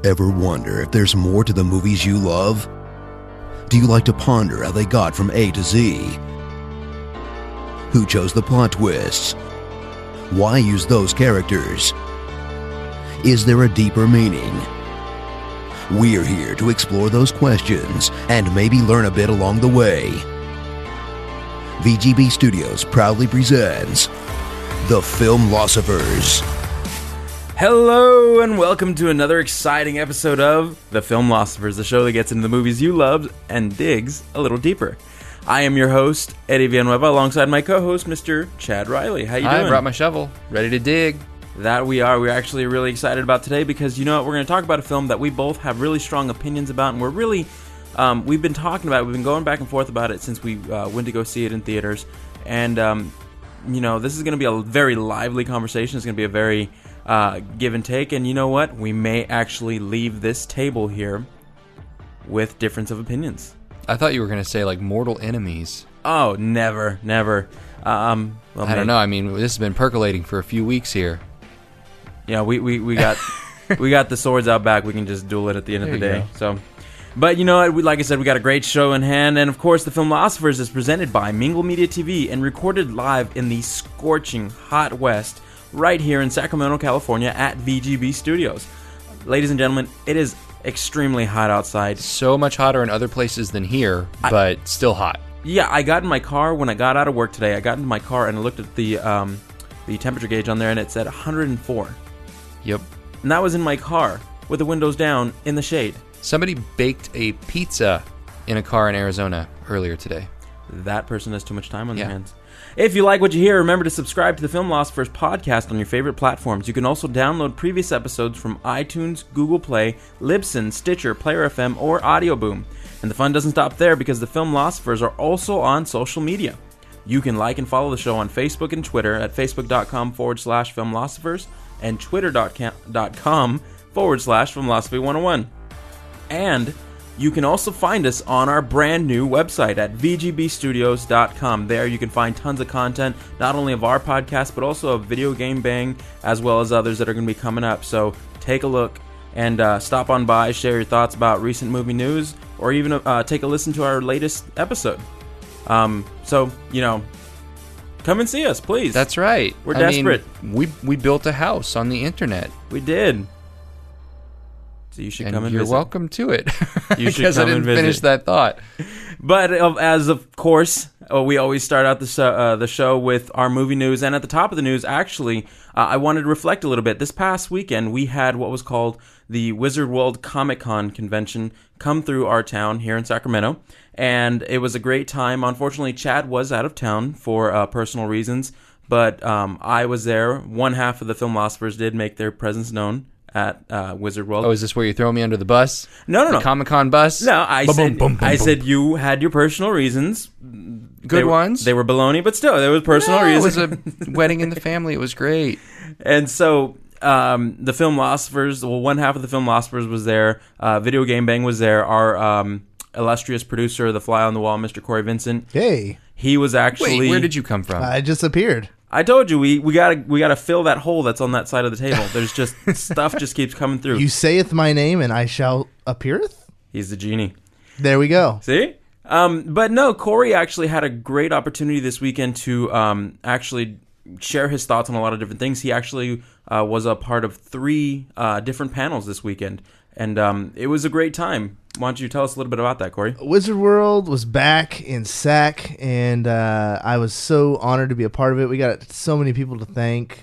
Ever wonder if there's more to the movies you love? Do you like to ponder how they got from A to Z? Who chose the plot twists? Why use those characters? Is there a deeper meaning? We're here to explore those questions and maybe learn a bit along the way. VGB Studios proudly presents The Filmlosophers. Hello and welcome to another exciting episode of The Filmlosophers, the show that gets into the movies you love and digs a little deeper. I am your host, Eddie Villanueva, alongside my co-host, Mr. Chad Riley. How you doing? I brought my shovel, ready to dig. That we are. We're actually really excited about today because, you know what, we're going to talk about a film that we both have really strong opinions about, and we're really, we've been talking about it, we've been going back and forth about it since we went to go see it in theaters, and, you know, this is going to be a very lively conversation. It's going to be a very give and take, and you know what? We may actually leave this table here with difference of opinions. I thought you were going to say, like, mortal enemies. Oh, never. Well, I don't know. I mean, this has been percolating for a few weeks here. Yeah, we got we got the swords out back. We can just duel it at the end of the day. So, but you know what? Like I said, we got a great show in hand, and of course, The Filmlosophers is presented by Mingle Media TV and recorded live in the scorching hot West, right here in Sacramento, California, at VGB Studios. Ladies and gentlemen, it is extremely hot outside. So much hotter in other places than here, but still hot. Yeah, I got in my car when I got out of work today. I got into my car and I looked at the temperature gauge on there, and it said 104. Yep. And that was in my car with the windows down in the shade. Somebody baked a pizza in a car in Arizona earlier today. That person has too much time on their hands. If you like what you hear, remember to subscribe to the Filmlosophers podcast on your favorite platforms. You can also download previous episodes from iTunes, Google Play, Libsyn, Stitcher, Player FM, or Audio Boom. And the fun doesn't stop there because the Filmlosophers are also on social media. You can like and follow the show on Facebook and Twitter at facebook.com/Filmlosophers and twitter.com/Filmlosophy101. And you can also find us on our brand new website at vgbstudios.com. There you can find tons of content, not only of our podcast, but also of Video Game Bang, as well as others that are going to be coming up. So take a look and stop on by, share your thoughts about recent movie news, or even take a listen to our latest episode. So, you know, come and see us, please. That's right. We're desperate. We built a house on the internet. We did. So you should come and you're visit. Welcome to it. You should because come I didn't and visit. finish that thought. But as of course, we always start out the show with our movie news. And at the top of the news, actually, I wanted to reflect a little bit. This past weekend, we had what was called the Wizard World Comic Con convention come through our town here in Sacramento. And it was a great time. Unfortunately, Chad was out of town for personal reasons. But I was there. One half of the Filmlosophers did make their presence known at Wizard World. Oh, is this where you throw me under the bus? No. The Comic-Con bus? No, I said you had your personal reasons. Good ones? They were baloney, but still, there was personal reasons. It was a wedding in the family. It was great. And so, the Filmlosophers, well, one half of the Filmlosophers was there. Video Game Bang was there. Our illustrious producer, The Fly on the Wall, Mr. Corey Vincent. Hey. He was actually... Wait, where did you come from? I just appeared. I told you, we gotta fill that hole that's on that side of the table. There's just... stuff just keeps coming through. You saith my name and I shall appeareth? He's the genie. There we go. See? But no, Corey actually had a great opportunity this weekend to actually share his thoughts on a lot of different things. He actually was a part of 3 different panels this weekend, and it was a great time. Why don't you tell us a little bit about that, Corey? Wizard World was back in SAC, and I was so honored to be a part of it. We got so many people to thank.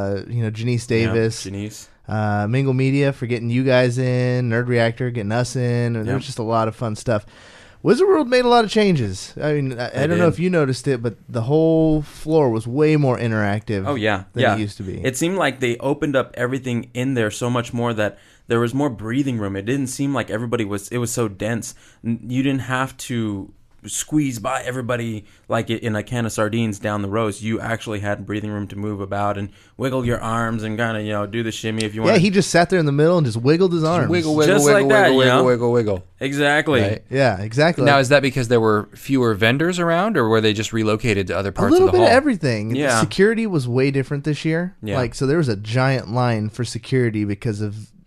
Janice Davis. Yeah, Janice. Mingle Media for getting you guys in, Nerd Reactor getting us in, and there was just a lot of fun stuff. Wizard World made a lot of changes. I mean, I don't know if you noticed it, but the whole floor was way more interactive than it used to be. It seemed like they opened up everything in there so much more that there was more breathing room. It didn't seem like it was so dense. You didn't have to squeeze by everybody like in a can of sardines down the rows. You actually had breathing room to move about and wiggle your arms and kind of, do the shimmy if you want. Yeah, he just sat there in the middle and just wiggled his arms. Wiggle, just wiggle, like that, wiggle, wiggle, wiggle. Exactly. Right. Yeah, exactly. Now, is that because there were fewer vendors around, or were they just relocated to other parts of the hall? A little bit of everything. Yeah. Security was way different this year. Yeah. So there was a giant line for security because of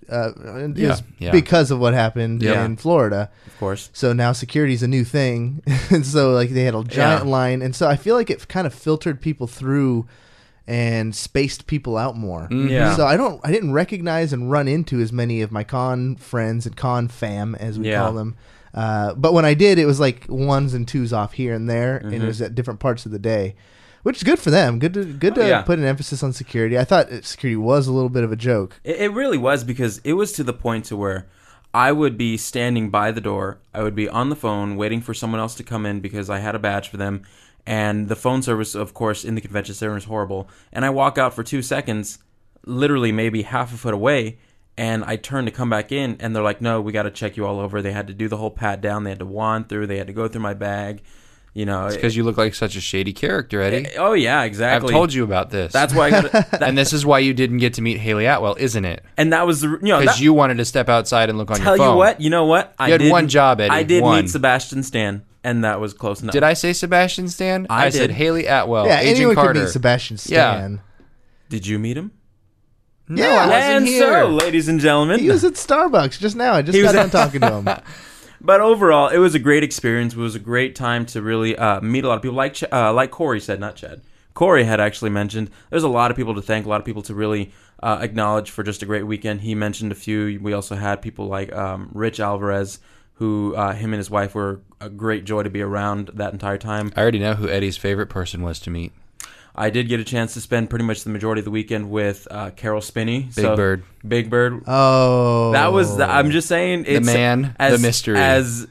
is because of what happened in Florida. Of course. So now security is a new thing. And so like they had a giant line. And so I feel like it kind of filtered people through and spaced people out more. Mm-hmm. Yeah. So I didn't recognize and run into as many of my con friends and con fam, as we call them. But when I did, it was like ones and twos off here and there, and it was at different parts of the day, which is good for them. Good to put an emphasis on security. I thought security was a little bit of a joke. It really was, because it was to the point to where I would be standing by the door. I would be on the phone waiting for someone else to come in because I had a badge for them. And the phone service, of course, in the convention center is horrible. And I walk out for 2 seconds, literally maybe half a foot away, and I turn to come back in, and they're like, no, we got to check you all over. They had to do the whole pat down. They had to wand through. They had to go through my bag. You know, it's because you look like such a shady character, Eddie. Oh, yeah, exactly. I've told you about this. That's why I got and this is why you didn't get to meet Haley Atwell, isn't it? And that was the, because you wanted to step outside and look on your phone. Tell you what, you know what? You had one job, Eddie. I did meet Sebastian Stan, and that was close enough. Did I say Sebastian Stan? I said Haley Atwell. Yeah, Agent anyone Carter. could meet Sebastian Stan. Yeah. Did you meet him? No, I wasn't and here. so, ladies and gentlemen, He was at Starbucks just now. I just got done talking to him. But overall, it was a great experience. It was a great time to really meet a lot of people. Like Corey said, not Chad. Corey had actually mentioned there's a lot of people to thank, a lot of people to really acknowledge for just a great weekend. He mentioned a few. We also had people like Rich Alvarez, who him and his wife were a great joy to be around that entire time. I already know who Eddie's favorite person was to meet. I did get a chance to spend pretty much the majority of the weekend with Carol Spinney. Big Bird. Oh. That was, I'm just saying. It's the man, the mystery. As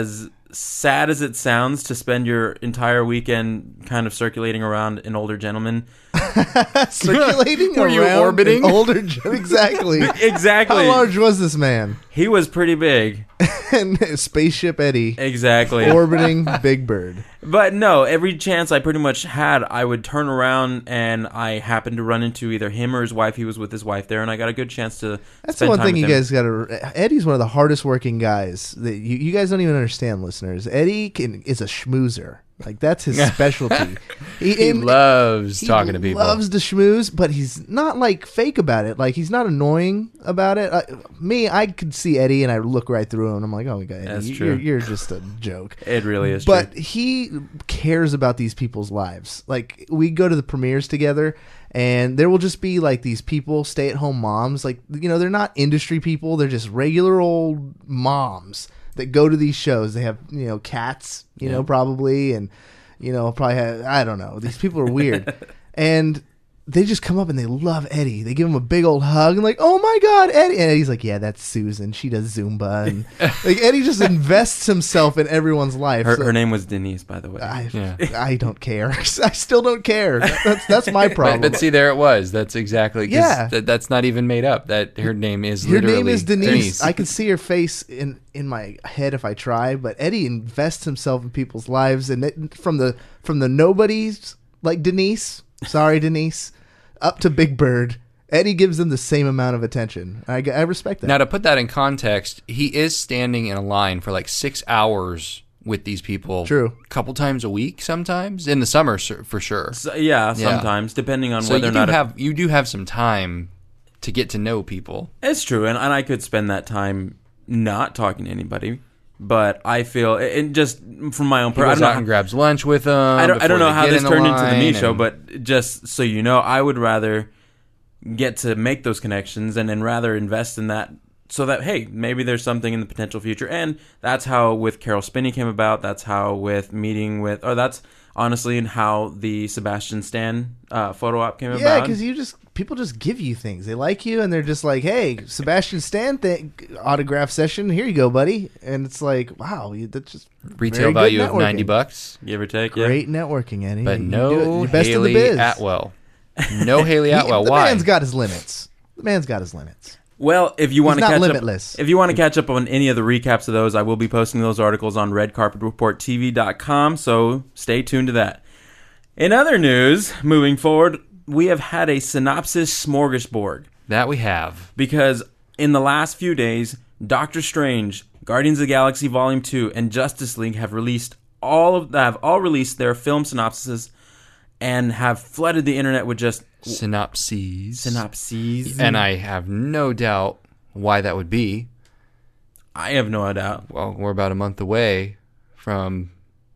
sad as it sounds to spend your entire weekend kind of circulating around an older gentleman. Circulating Were around you orbiting? an older Exactly. Exactly. How large was this man? He was pretty big. And Spaceship Eddie. Exactly. Orbiting Big Bird. But no, every chance I pretty much had, I would turn around and I happened to run into either him or his wife. He was with his wife there, and I got a good chance to That's spend the one time thing with you him. guys got to... Eddie's one of the hardest working guys. That you guys don't even understand, listeners. Eddie is a schmoozer. Like, that's his specialty. He loves talking to people. He loves to schmooze, but he's not, like, fake about it. Like, he's not annoying about it. I could see Eddie, and I look right through him, and I'm like, oh, my God, That's Eddie, true. You're just a joke. It really is But true. he cares about these people's lives. Like, we go to the premieres together, and there will just be, like, these people, stay-at-home moms. Like, you know, they're not industry people. They're just regular old moms that go to these shows. They have, you know, cats, you know, probably, and, you know, probably have, I don't know. These people are weird. And they just come up and they love Eddie. They give him a big old hug and like, oh my God, Eddie. And Eddie's like, yeah, that's Susan. She does Zumba. And like Eddie just invests himself in everyone's life. Her name was Denise, by the way. I don't care. I still don't care. That's my problem. But see, there it was. That's exactly. That's not even made up. That her name is Your literally name is Denise. I can see her face in my head if I try. But Eddie invests himself in people's lives, and from the nobodies like Denise. Sorry, Denise. Up to Big Bird, Eddie gives them the same amount of attention. I respect that. Now, to put that in context, he is standing in a line for like 6 hours with these people. True. A couple times a week, sometimes in the summer, for sure. So, sometimes, depending on So whether or not you do have some time to get to know people. It's true, and I could spend that time not talking to anybody. But I feel, and just from my own He goes out and grabs lunch with them. I don't know how this turned into the me show, but just so you know, I would rather get to make those connections and rather invest in that so that, hey, maybe there's something in the potential future. And that's how with Carol Spinney came about. That's how with meeting with, or that's honestly how the Sebastian Stan photo op came about. Yeah, because people just give you things. They like you, and they're just like, hey, Sebastian Stan autograph session. Here you go, buddy. And it's like, wow, that's just retail value of $90, give or take. Great networking, Eddie. But no best in the Haley biz. Atwell. No Haley Atwell. The Why? man's got his limits. Well, if you want to He's not catch limitless. up, if you want to catch up on any of the recaps of those, I will be posting those articles on redcarpetreporttv.com. So stay tuned to that. In other news, moving forward, we have had a synopsis smorgasbord. That we have. Because in the last few days, Doctor Strange, Guardians of the Galaxy Volume 2, and Justice League have all released their film synopses and have flooded the internet with just Synopses. synopses. And I have no doubt why that would be. I have no doubt. Well, we're about a month away from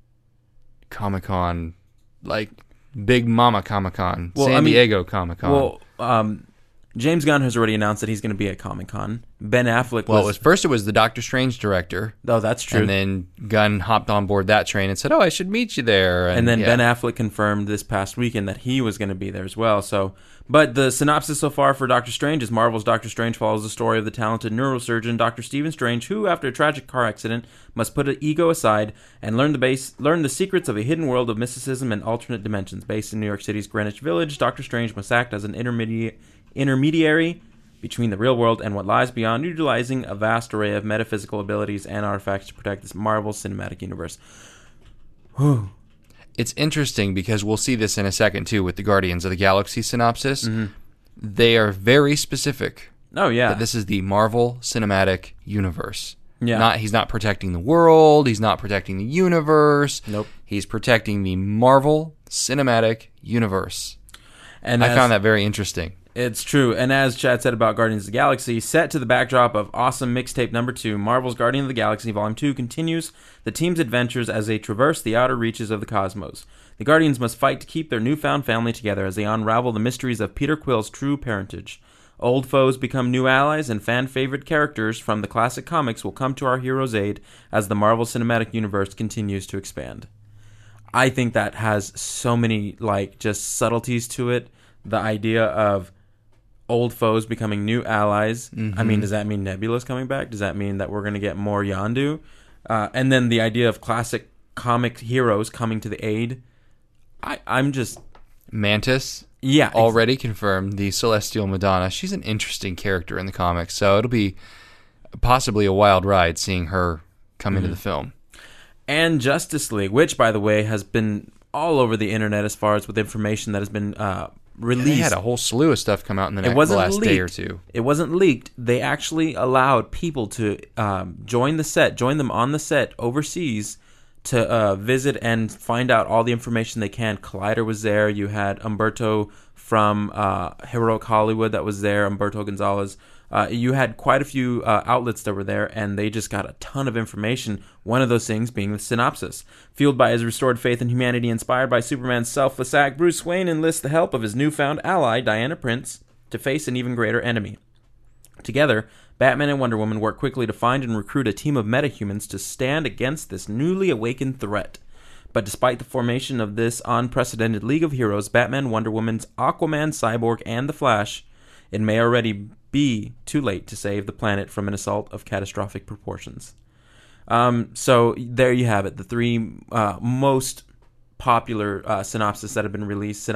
Comic-Con, like Big Mama Comic-Con, San Diego Comic-Con. Well, James Gunn has already announced that he's going to be at Comic-Con. Ben Affleck was... Well, it was the Doctor Strange director. Oh, that's true. And then Gunn hopped on board that train and said, I should meet you there. And then Ben Affleck confirmed this past weekend that he was going to be there as well. But the synopsis so far for Doctor Strange is Marvel's Doctor Strange follows the story of the talented neurosurgeon Dr. Stephen Strange, who, after a tragic car accident, must put ego aside and learn the secrets of a hidden world of mysticism and alternate dimensions. Based in New York City's Greenwich Village, Doctor Strange must act as an intermediary between the real world and what lies beyond, utilizing a vast array of metaphysical abilities and artifacts to protect this Marvel Cinematic Universe. Whew. It's interesting because we'll see this in a second, too, with the Guardians of the Galaxy synopsis. Mm-hmm. They are very specific. Oh, yeah. That this is the Marvel Cinematic Universe. Yeah. He's not protecting the world. He's not protecting the universe. Nope. He's protecting the Marvel Cinematic Universe. And I found that very interesting. It's true. And as Chad said about Guardians of the Galaxy, set to the backdrop of awesome mixtape number 2, Marvel's Guardians of the Galaxy Volume 2 continues the team's adventures as they traverse the outer reaches of the cosmos. The Guardians must fight to keep their newfound family together as they unravel the mysteries of Peter Quill's true parentage. Old foes become new allies, and fan-favorite characters from the classic comics will come to our heroes' aid as the Marvel Cinematic Universe continues to expand. I think that has so many, just subtleties to it. The idea of old foes becoming new allies. Mm-hmm. I mean, does that mean Nebula's coming back? Does that mean that we're going to get more Yondu? And then the idea of classic comic heroes coming to the aid. I'm just... Mantis? Yeah. Already confirmed, the Celestial Madonna. She's an interesting character in the comics, so it'll be possibly a wild ride seeing her come into the film. And Justice League, which, by the way, has been all over the internet as far as with information that has been... released. They had a whole slew of stuff come out in the last day or two. It wasn't leaked. They actually allowed people to join them on the set overseas to visit and find out all the information they can. Collider was there. You had Umberto from Heroic Hollywood that was there, Umberto Gonzalez. You had quite a few outlets that were there, and they just got a ton of information, one of those things being the synopsis. Fueled by his restored faith in humanity, inspired by Superman's selfless act, Bruce Wayne enlists the help of his newfound ally, Diana Prince, to face an even greater enemy. Together, Batman and Wonder Woman work quickly to find and recruit a team of metahumans to stand against this newly awakened threat. But despite the formation of this unprecedented League of Heroes, Batman, Wonder Woman, Aquaman, Cyborg, and The Flash, it may already be too late to save the planet from an assault of catastrophic proportions. So there you have it, the three most popular synopses that have been released.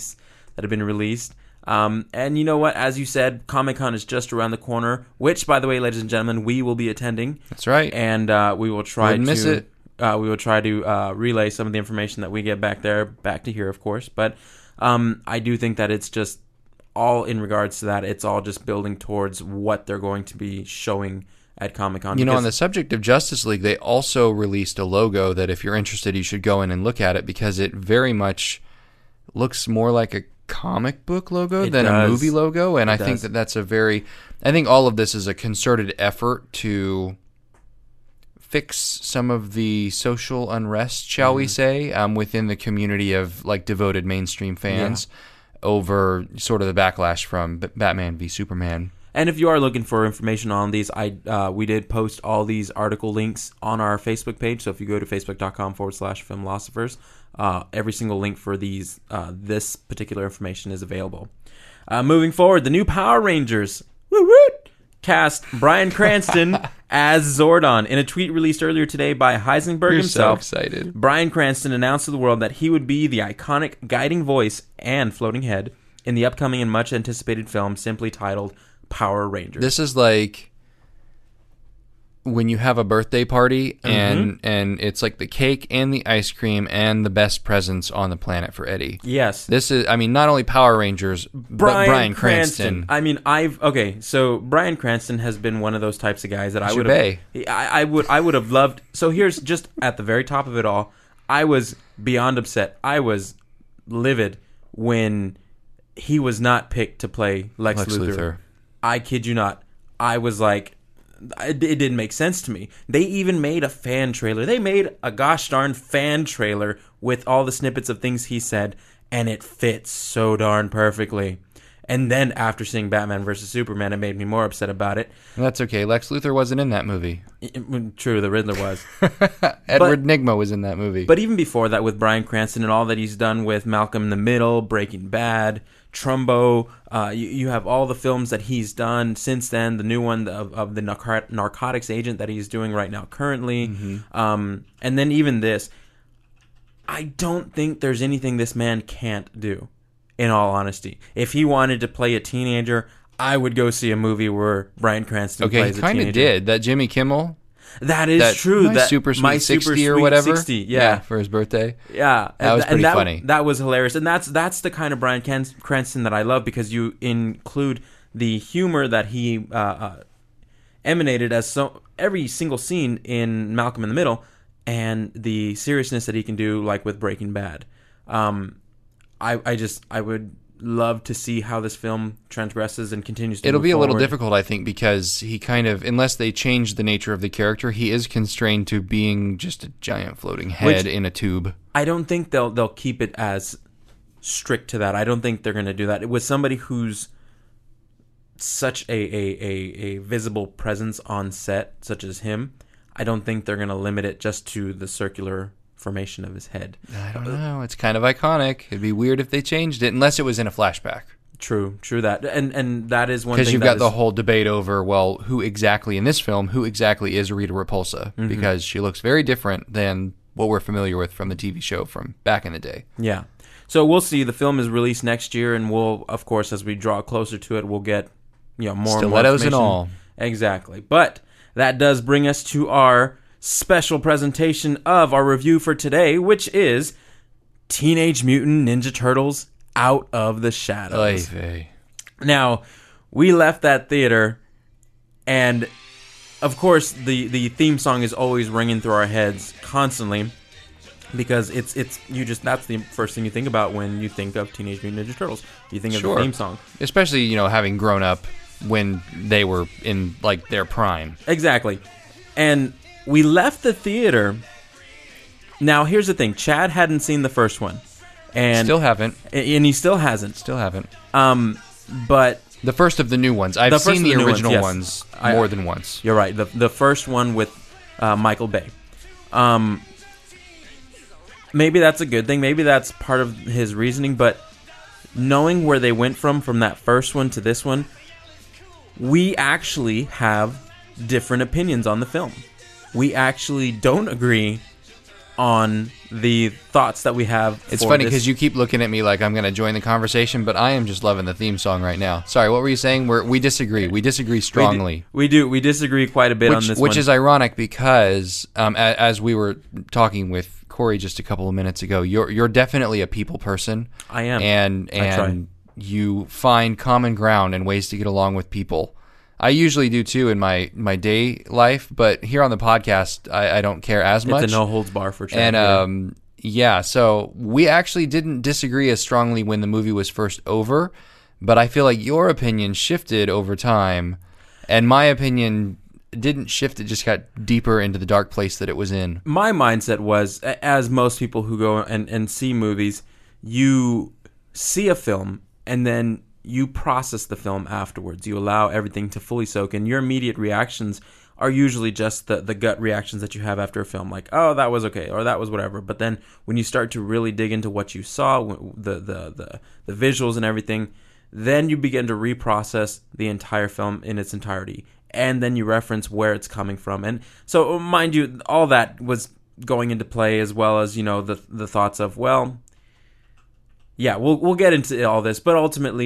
And you know what? As you said, Comic-Con is just around the corner, which, by the way, ladies and gentlemen, we will be attending. That's right. And we will try to relay some of the information that we get back to here, of course. But I do think that it's just all in regards to that. It's all just building towards what they're going to be showing at Comic-Con. You know, on the subject of Justice League, they also released a logo that if you're interested, you should go in and look at it because it very much looks more like a comic book logo than a movie logo. And I think that's I think all of this is a concerted effort to fix some of the social unrest, shall we say, within the community of devoted mainstream fans over sort of the backlash from Batman v Superman. And if you are looking for information on these, we did post all these article links on our Facebook page. So if you go to facebook.com/filmlosophers, every single link for these this particular information is available. Moving forward, the new Power Rangers cast Bryan Cranston as Zordon. In a tweet released earlier today by Heisenberg himself, so excited. Bryan Cranston announced to the world that he would be the iconic guiding voice and floating head in the upcoming and much anticipated film simply titled Power Rangers. This is like when you have a birthday party and it's like the cake and the ice cream and the best presents on the planet for Eddie. Yes. This is, not only Power Rangers, but Bryan Cranston. So Bryan Cranston has been one of those types of guys that I would have loved. So here's just at the very top of it all, I was beyond upset. I was livid when he was not picked to play Lex Luthor. I kid you not. I was like, it didn't make sense to me. They even made a fan trailer. They made a gosh darn fan trailer with all the snippets of things he said, and it fits so darn perfectly. And then after seeing Batman vs. Superman, it made me more upset about it. That's okay. Lex Luthor wasn't in that movie. True, the Riddler was. Edward Nygma was in that movie. But even before that, with Bryan Cranston and all that he's done with Malcolm in the Middle, Breaking Bad, Trumbo, you have all the films that he's done since then, the new one of the narcotics agent that he's doing right now currently, and then even this. I don't think there's anything this man can't do, in all honesty. If he wanted to play a teenager, I would go see a movie where Bryan Cranston plays a teenager. Okay, he kind of did. That Jimmy Kimmel... That is true. My Super Sweet 60 or whatever. 60, yeah, for his birthday. Yeah, that was pretty funny. That was hilarious, and that's the kind of Bryan Cranston that I love, because you include the humor that he emanated as every single scene in Malcolm in the Middle, and the seriousness that he can do, like with Breaking Bad. I would love to see how this film transgresses and continues to It'll move be a little forward. difficult, I think, because he kind of, unless they change the nature of the character, he is constrained to being just a giant floating head in a tube. I don't think they'll keep it as strict to that. I don't think they're going to do that. With somebody who's such a visible presence on set, such as him, I don't think they're going to limit it just to the circular formation of his head. I don't know. It's kind of iconic. It'd be weird if they changed it, unless it was in a flashback. True that. And that is one thing. Because you've got the whole debate over, well, who exactly is Rita Repulsa? Mm-hmm. Because she looks very different than what we're familiar with from the TV show from back in the day. Yeah. So we'll see. The film is released next year, and we'll, of course, as we draw closer to it, we'll get more stilettos and all. Exactly. But that does bring us to our special presentation of our review for today, which is Teenage Mutant Ninja Turtles Out of the Shadows. Now, we left that theater, and of course the theme song is always ringing through our heads constantly, because that's the first thing you think about when you think of Teenage Mutant Ninja Turtles. You think of the theme song, especially having grown up when they were in like their prime. Exactly. And we left the theater. Now, here's the thing. Chad hadn't seen the first one. And still haven't. And he still hasn't. Still haven't. But the first of the new ones. I've seen the original ones more than once. You're right. The first one with Michael Bay. Maybe that's a good thing. Maybe that's part of his reasoning. But knowing where they went from that first one to this one, we actually have different opinions on the film. We actually don't agree on the thoughts that we have. It's funny because you keep looking at me like I'm going to join the conversation, but I am just loving the theme song right now. Sorry, what were you saying? We disagree. We disagree strongly. We do. We disagree quite a bit on this one. Which is ironic because, as we were talking with Corey just a couple of minutes ago, you're definitely a people person. I am. And you find common ground and ways to get along with people. I usually do too in my day life, but here on the podcast, I don't care as much. It's a no-holds-bar for Chad. And so we actually didn't disagree as strongly when the movie was first over, but I feel like your opinion shifted over time, and my opinion didn't shift. It just got deeper into the dark place that it was in. My mindset was, as most people who go and see movies, you see a film, and then you process the film afterwards. You allow everything to fully soak in. Your immediate reactions are usually just the gut reactions that you have after a film, like, oh, that was okay, or that was whatever. But then when you start to really dig into what you saw, the visuals and everything, then you begin to reprocess the entire film in its entirety. And then you reference where it's coming from. And so, mind you, all that was going into play, as well as, the thoughts of, well, yeah, we'll get into all this, but ultimately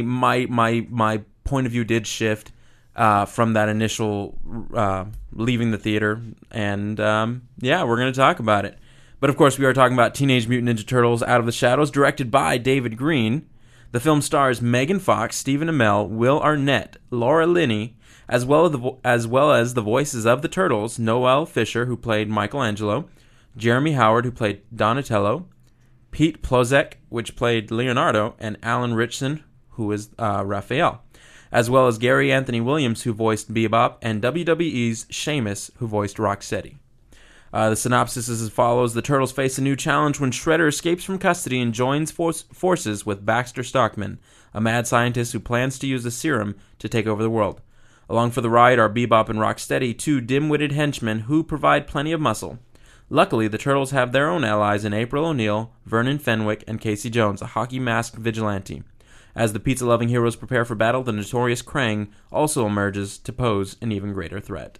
my point of view did shift from that initial leaving the theater, and we're going to talk about it. But of course, we are talking about Teenage Mutant Ninja Turtles Out of the Shadows, directed by David Green. The film stars Megan Fox, Stephen Amell, Will Arnett, Laura Linney, as well as the voices of the Turtles, Noel Fisher, who played Michelangelo, Jeremy Howard, who played Donatello, Pete Plozek, which played Leonardo, and Alan Ritchson, who is Raphael. as well as Gary Anthony Williams, who voiced Bebop, and WWE's Sheamus, who voiced Rocksteady. The synopsis is as follows. The Turtles face a new challenge when Shredder escapes from custody and joins forces with Baxter Stockman, a mad scientist who plans to use the serum to take over the world. Along for the ride are Bebop and Rocksteady, two dim-witted henchmen who provide plenty of muscle. Luckily, the Turtles have their own allies in April O'Neil, Vernon Fenwick, and Casey Jones, a hockey-masked vigilante. As the pizza-loving heroes prepare for battle, the notorious Krang also emerges to pose an even greater threat.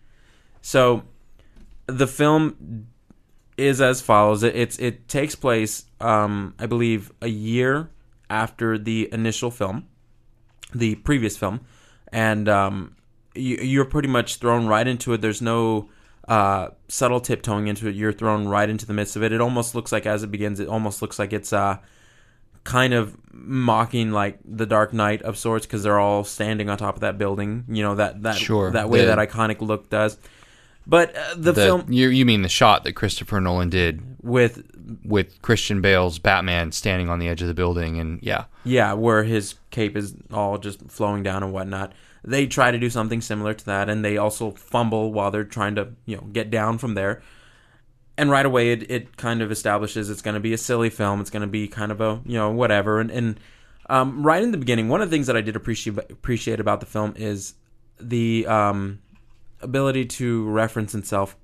So, the film is as follows. It takes place, I believe, a year after the initial film, the previous film, and you're pretty much thrown right into it. There's no subtle tiptoeing into it. You're thrown right into the midst of it. It almost looks like, as it begins, it almost looks like it's kind of mocking like the Dark Knight of sorts, because they're all standing on top of that building. You know, that way that iconic look does. But the film... You mean the shot that Christopher Nolan did with Christian Bale's Batman standing on the edge of the building, and yeah, where his cape is all just flowing down and whatnot. They try to do something similar to that, and they also fumble while they're trying to get down from there. And right away, it kind of establishes it's going to be a silly film. It's going to be kind of a whatever. And right in the beginning, one of the things that I did appreciate about the film is the ability to reference itself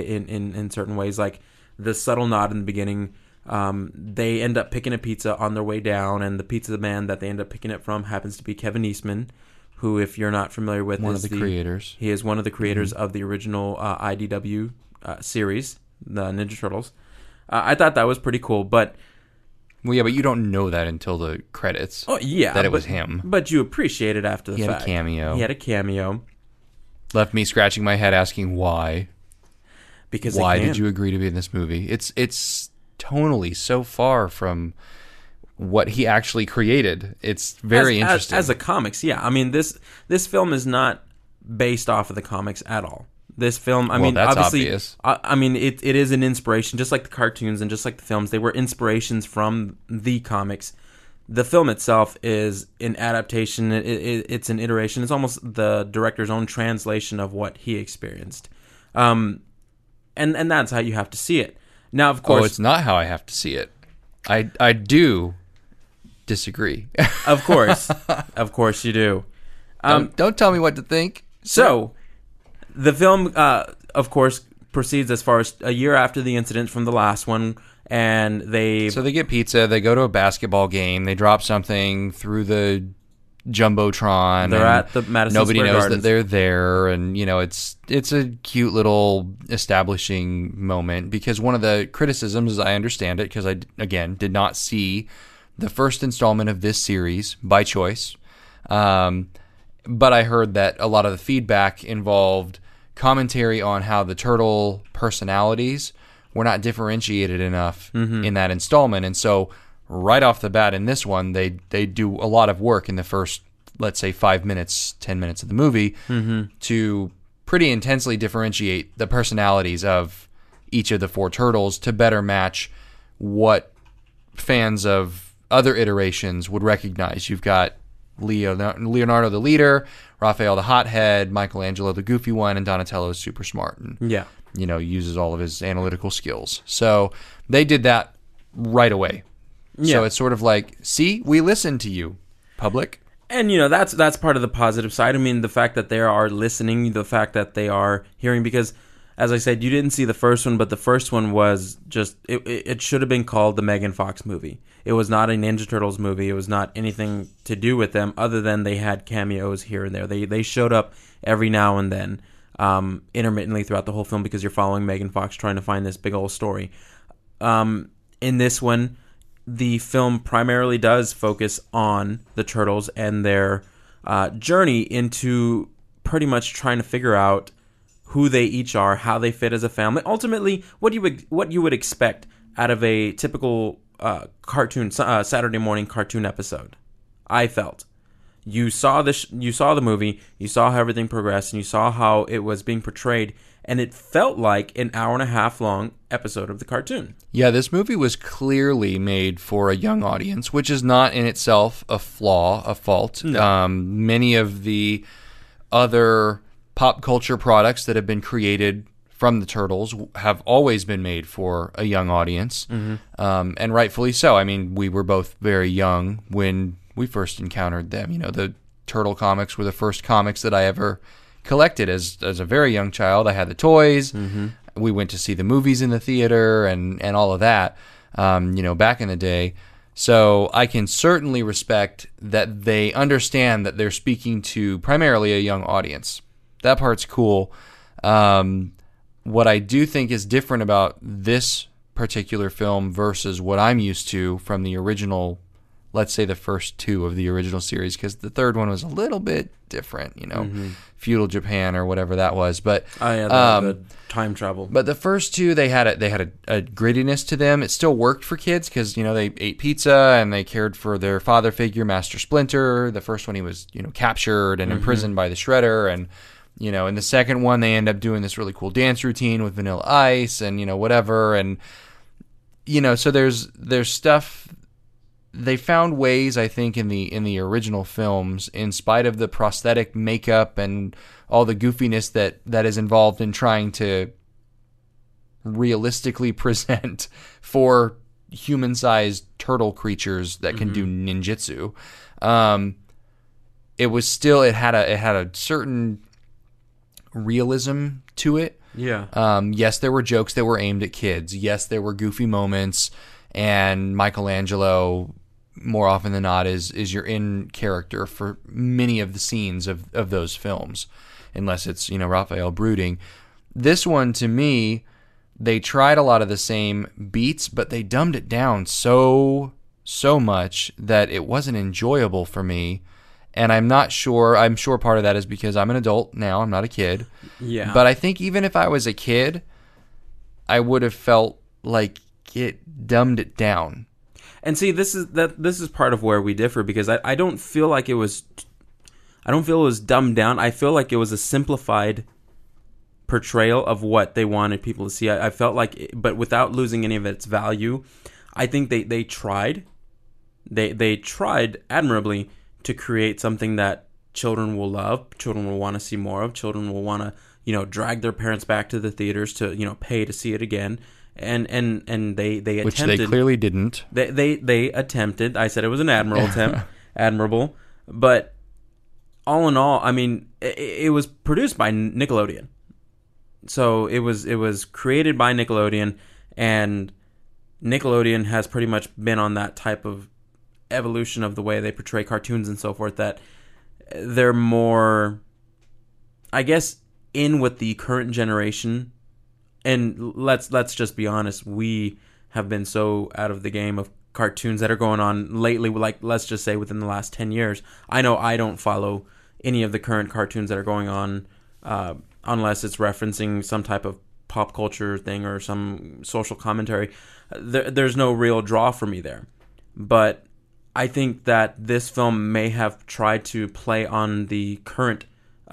in certain ways, like the subtle nod in the beginning. They end up picking a pizza on their way down, and the pizza man that they end up picking it from happens to be Kevin Eastman, who, if you're not familiar with, one of the creators. He is one of the creators of the original IDW series, the Ninja Turtles. I thought that was pretty cool, but... Well, yeah, but you don't know that until the credits. Oh, yeah. That it was him. But you appreciate it after the fact. He had a cameo. He had a cameo. Left me scratching my head asking why. Because why did you agree to be in this movie? It's tonally so far from what he actually created. It's very interesting. As a comics, yeah. I mean, this film is not based off of the comics at all. This film, that's obviously, obvious. I mean, it is an inspiration, just like the cartoons and just like the films. They were inspirations from the comics. The film itself is an adaptation. It's an iteration. It's almost the director's own translation of what he experienced. And that's how you have to see it. Now, of course... Oh, it's not how I have to see it. I do disagree. Of course. Of course you do. Don't tell me what to think. So, the film, of course, proceeds as far as a year after the incident from the last one, and So they get pizza, they go to a basketball game, they drop something through the Jumbotron. They're at the Madison Nobody Square knows Gardens. that they're there, and it's a cute little establishing moment, because one of the criticisms, as I understand it, because I again did not see the first installment of this series by choice, but I heard that a lot of the feedback involved commentary on how the turtle personalities were not differentiated enough in that installment, and so right off the bat in this one, they do a lot of work in the first, let's say, 5 minutes, 10 minutes of the movie to pretty intensely differentiate the personalities of each of the four turtles to better match what fans of other iterations would recognize. You've got Leonardo the leader, Raphael the hothead, Michelangelo the goofy one, and Donatello is super smart and uses all of his analytical skills. So they did that right away. Yeah. So it's sort of like, see, we listen to you, public. And, that's part of the positive side. I mean, the fact that they are listening, the fact that they are hearing, because, as I said, you didn't see the first one, but the first one was just, it should have been called the Megan Fox movie. It was not a Ninja Turtles movie. It was not anything to do with them other than they had cameos here and there. They showed up every now and then, intermittently throughout the whole film, because you're following Megan Fox trying to find this big old story. In this one, the film primarily does focus on the Turtles and their journey into pretty much trying to figure out who they each are, how they fit as a family. Ultimately, what you would expect out of a typical cartoon Saturday morning cartoon episode. I felt you saw the movie, you saw how everything progressed, and you saw how it was being portrayed, and it felt like an hour and a half long episode of the cartoon. Yeah, this movie was clearly made for a young audience, which is not in itself a fault. No. Many of the other pop culture products that have been created from the Turtles have always been made for a young audience, and rightfully so. I mean, we were both very young when we first encountered them. The Turtle comics were the first comics that I ever collected as a very young child. I had the toys. We went to see the movies in the theater and all of that, back in the day. So I can certainly respect that they understand that they're speaking to primarily a young audience. That part's cool. What I do think is different about this particular film versus what I'm used to from the original, let's say the first two of the original series, because the third one was a little bit different, feudal Japan or whatever that was. But the time travel. But the first two, they had a grittiness to them. It still worked for kids because they ate pizza and they cared for their father figure, Master Splinter. The first one, he was captured and imprisoned by the Shredder, and in the second one, they end up doing this really cool dance routine with Vanilla Ice and, whatever. And, so there's stuff. They found ways, I think, in the original films, in spite of the prosthetic makeup and all the goofiness that is involved in trying to realistically present for human-sized turtle creatures that can do ninjutsu. It had a certain realism to it. Yeah. Yes, there were jokes that were aimed at kids. Yes, there were goofy moments, and Michelangelo, more often than not, is your in character for many of the scenes of those films, unless it's Raphael brooding. This one, to me, they tried a lot of the same beats, but they dumbed it down so much that it wasn't enjoyable for me. And I'm sure part of that is because I'm an adult now. I'm not a kid. Yeah. But I think even if I was a kid, I would have felt like it dumbed it down. And see, this is part of where we differ, because I don't feel like it was dumbed down. I feel like it was a simplified portrayal of what they wanted people to see. I felt like, but without losing any of its value. I think they tried. They tried admirably to create something that children will love, children will want to see more of, children will want to, drag their parents back to the theaters to, pay to see it again. And they attempted, which they clearly didn't. They attempted. I said it was an admirable. But all in all, I mean, it was produced by Nickelodeon. So it was created by Nickelodeon, and Nickelodeon has pretty much been on that type of evolution of the way they portray cartoons and so forth, that they're more, I guess, in with the current generation. And let's just be honest, we have been so out of the game of cartoons that are going on lately, like let's just say within the last 10 years. I know I don't follow any of the current cartoons that are going on unless it's referencing some type of pop culture thing or some social commentary. There's no real draw for me there. But I think that this film may have tried to play on the current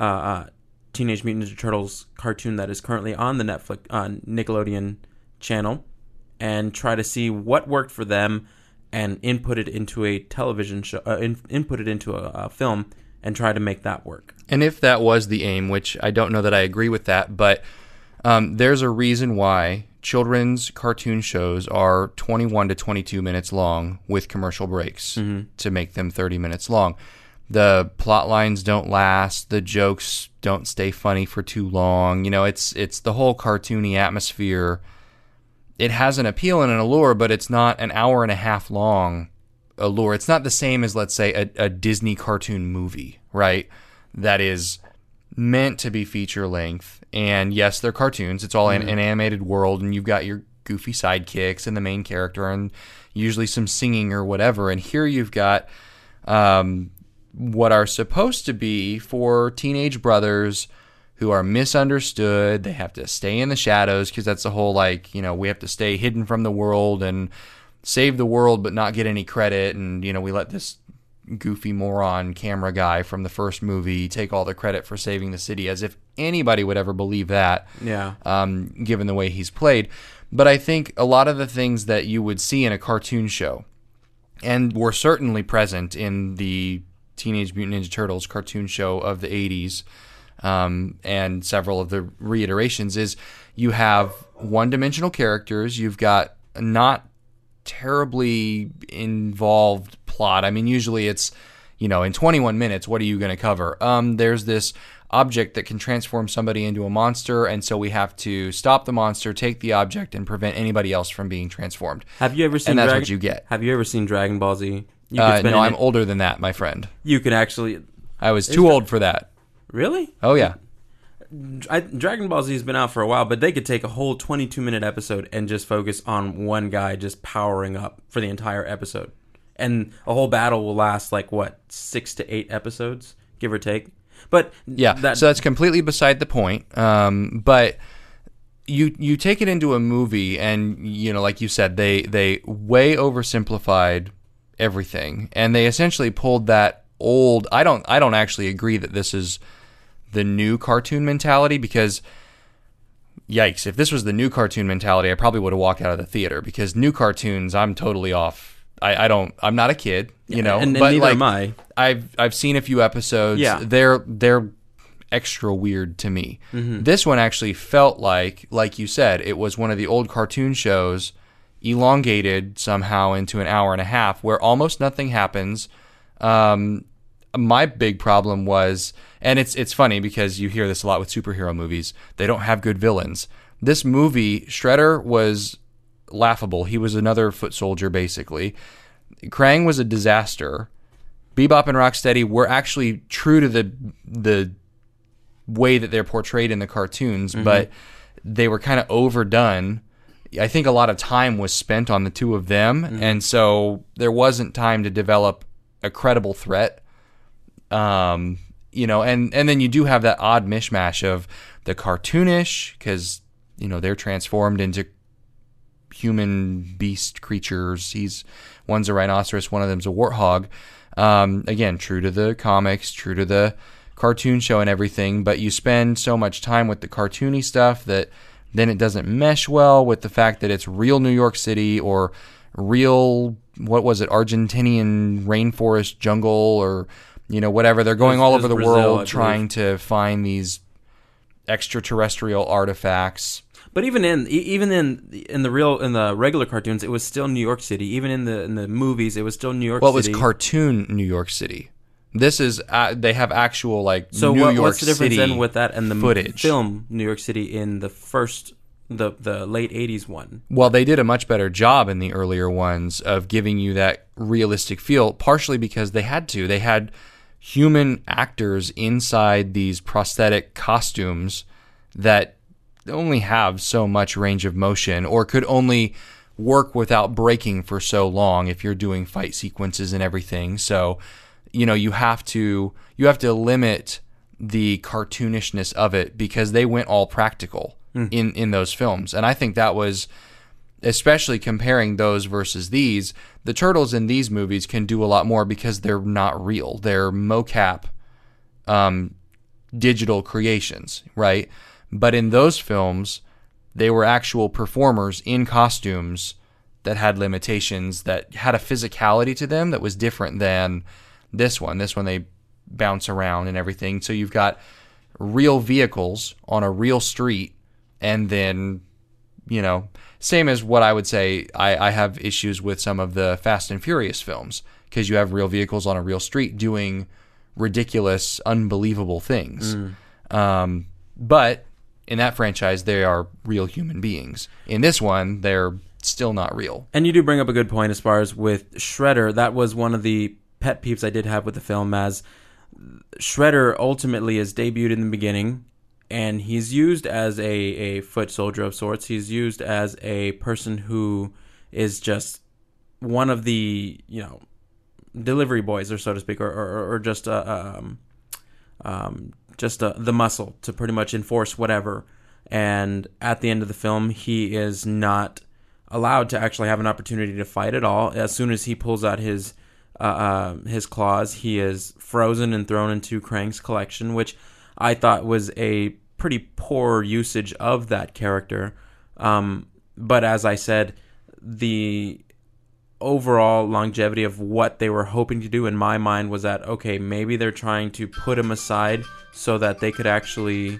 Teenage Mutant Ninja Turtles cartoon that is currently on the Nickelodeon channel, and try to see what worked for them and input it into a television show, input it into a film, and try to make that work. And if that was the aim, which I don't know that I agree with that, but there's a reason why children's cartoon shows are 21 to 22 minutes long with commercial breaks to make them 30 minutes long. The plot lines don't last. The jokes don't stay funny for too long. It's the whole cartoony atmosphere. It has an appeal and an allure, but it's not an hour and a half long allure. It's not the same as, let's say, a Disney cartoon movie, right? That is meant to be feature length. And yes, they're cartoons. It's all an animated world, and you've got your goofy sidekicks and the main character and usually some singing or whatever. And here you've got what are supposed to be for teenage brothers who are misunderstood. They have to stay in the shadows because that's the whole, we have to stay hidden from the world and save the world but not get any credit. And, we let this goofy moron camera guy from the first movie take all the credit for saving the city, as if anybody would ever believe that. Yeah. Given the way he's played. But I think a lot of the things that you would see in a cartoon show, and were certainly present in the Teenage Mutant Ninja Turtles cartoon show of the 80s, and several of the reiterations, is you have one-dimensional characters, you've got not terribly involved plot. I mean, usually it's, in 21 minutes, what are you going to cover? There's this object that can transform somebody into a monster, and so we have to stop the monster, take the object, and prevent anybody else from being transformed. Have you ever seen? And that's what you get. Have you ever seen Dragon Ball Z? No, I'm older than that, my friend. You can actually. I was too old for that. Really? Oh yeah. Dragon Ball Z has been out for a while, but they could take a whole 22-minute episode and just focus on one guy just powering up for the entire episode, and a whole battle will last 6 to 8 episodes, give or take. But yeah, so that's completely beside the point. But you take it into a movie, and like you said, they way oversimplified everything, and they essentially pulled that old. I don't actually agree that this is the new cartoon mentality, because yikes, if this was the new cartoon mentality, I probably would have walked out of the theater, because new cartoons, I'm totally off. I'm not a kid, and but neither am I. I've seen a few episodes. Yeah. They're extra weird to me. Mm-hmm. This one actually felt like you said, it was one of the old cartoon shows elongated somehow into an hour and a half, where almost nothing happens. My big problem was, and it's funny because you hear this a lot with superhero movies, they don't have good villains. This movie, Shredder was laughable. He was another foot soldier, basically. Krang was a disaster. Bebop and Rocksteady were actually true to the way that they're portrayed in the cartoons, mm-hmm. but they were kind of overdone. I think a lot of time was spent on the two of them, mm-hmm. and so there wasn't time to develop a credible threat. And then you do have that odd mishmash of the cartoonish, because they're transformed into human beast creatures. One's a rhinoceros, one of them's a warthog. Again, true to the comics, true to the cartoon show and everything, but you spend so much time with the cartoony stuff that then it doesn't mesh well with the fact that it's real New York City or real, what was it, Argentinian rainforest jungle, or whatever. They're going all over the Brazil, world trying to find these extraterrestrial artifacts. But even in the regular cartoons, it was still New York City. Even in the movies, it was still New York City. Well, it was cartoon New York City. This is they have actual New York City. What's the difference then with that and the footage film New York City in the first the late 80s one? Well, they did a much better job in the earlier ones of giving you that realistic feel, partially because they had to. They had human actors inside these prosthetic costumes that only have so much range of motion, or could only work without breaking for so long if you're doing fight sequences and everything. So, you have to limit the cartoonishness of it, because they went all practical in those films. And I think that was, especially comparing those versus these, the turtles in these movies can do a lot more because they're not real. They're mocap digital creations, right? But in those films, they were actual performers in costumes that had limitations, that had a physicality to them that was different than this one. This one, they bounce around and everything. So you've got real vehicles on a real street, and then, same as what I would say I have issues with some of the Fast and Furious films, because you have real vehicles on a real street doing ridiculous, unbelievable things. But in that franchise, they are real human beings. In this one, they're still not real. And you do bring up a good point as far as with Shredder. That was one of the pet peeves I did have with the film, as Shredder ultimately is debuted in the beginning, and he's used as a foot soldier of sorts. He's used as a person who is just one of the, delivery boys, or so to speak, or just the muscle to pretty much enforce whatever. And at the end of the film, he is not allowed to actually have an opportunity to fight at all. As soon as he pulls out his his claws, he is frozen and thrown into Krang's collection, which I thought was a pretty poor usage of that character. But as I said, the overall longevity of what they were hoping to do in my mind was that, okay, maybe they're trying to put him aside so that they could actually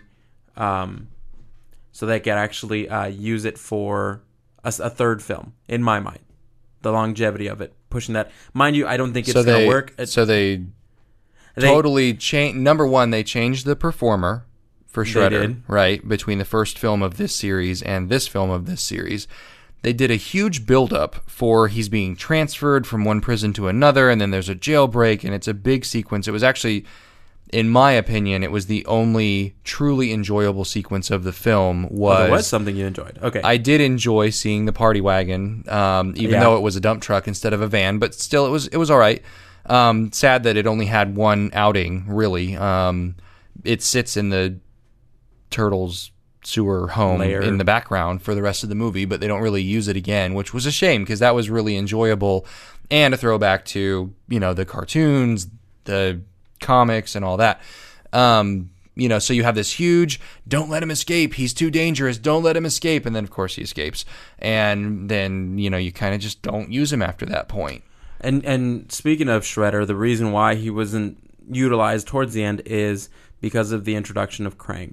use it for a third film, in my mind. The longevity of it, pushing that. Mind you, I don't think it's going to work. So they totally changed. Number one, they changed the performer for Shredder, right? Between the first film of this series and this film of this series. They did a huge build-up for he's being transferred from one prison to another, and then there's a jailbreak, and it's a big sequence. It was actually, in my opinion, it was the only truly enjoyable sequence of the film. It was something you enjoyed. Okay. I did enjoy seeing the party wagon, even though it was a dump truck instead of a van, but still it was all right. Sad that it only had one outing, really. It sits in the Turtles sewer home in the background for the rest of the movie, but they don't really use it again, which was a shame because that was really enjoyable and a throwback to, the cartoons, the comics and all that. So you have this huge, don't let him escape, he's too dangerous, don't let him escape, and then of course he escapes. And then, you kind of just don't use him after that point. And speaking of Shredder, the reason why he wasn't utilized towards the end is because of the introduction of Krang.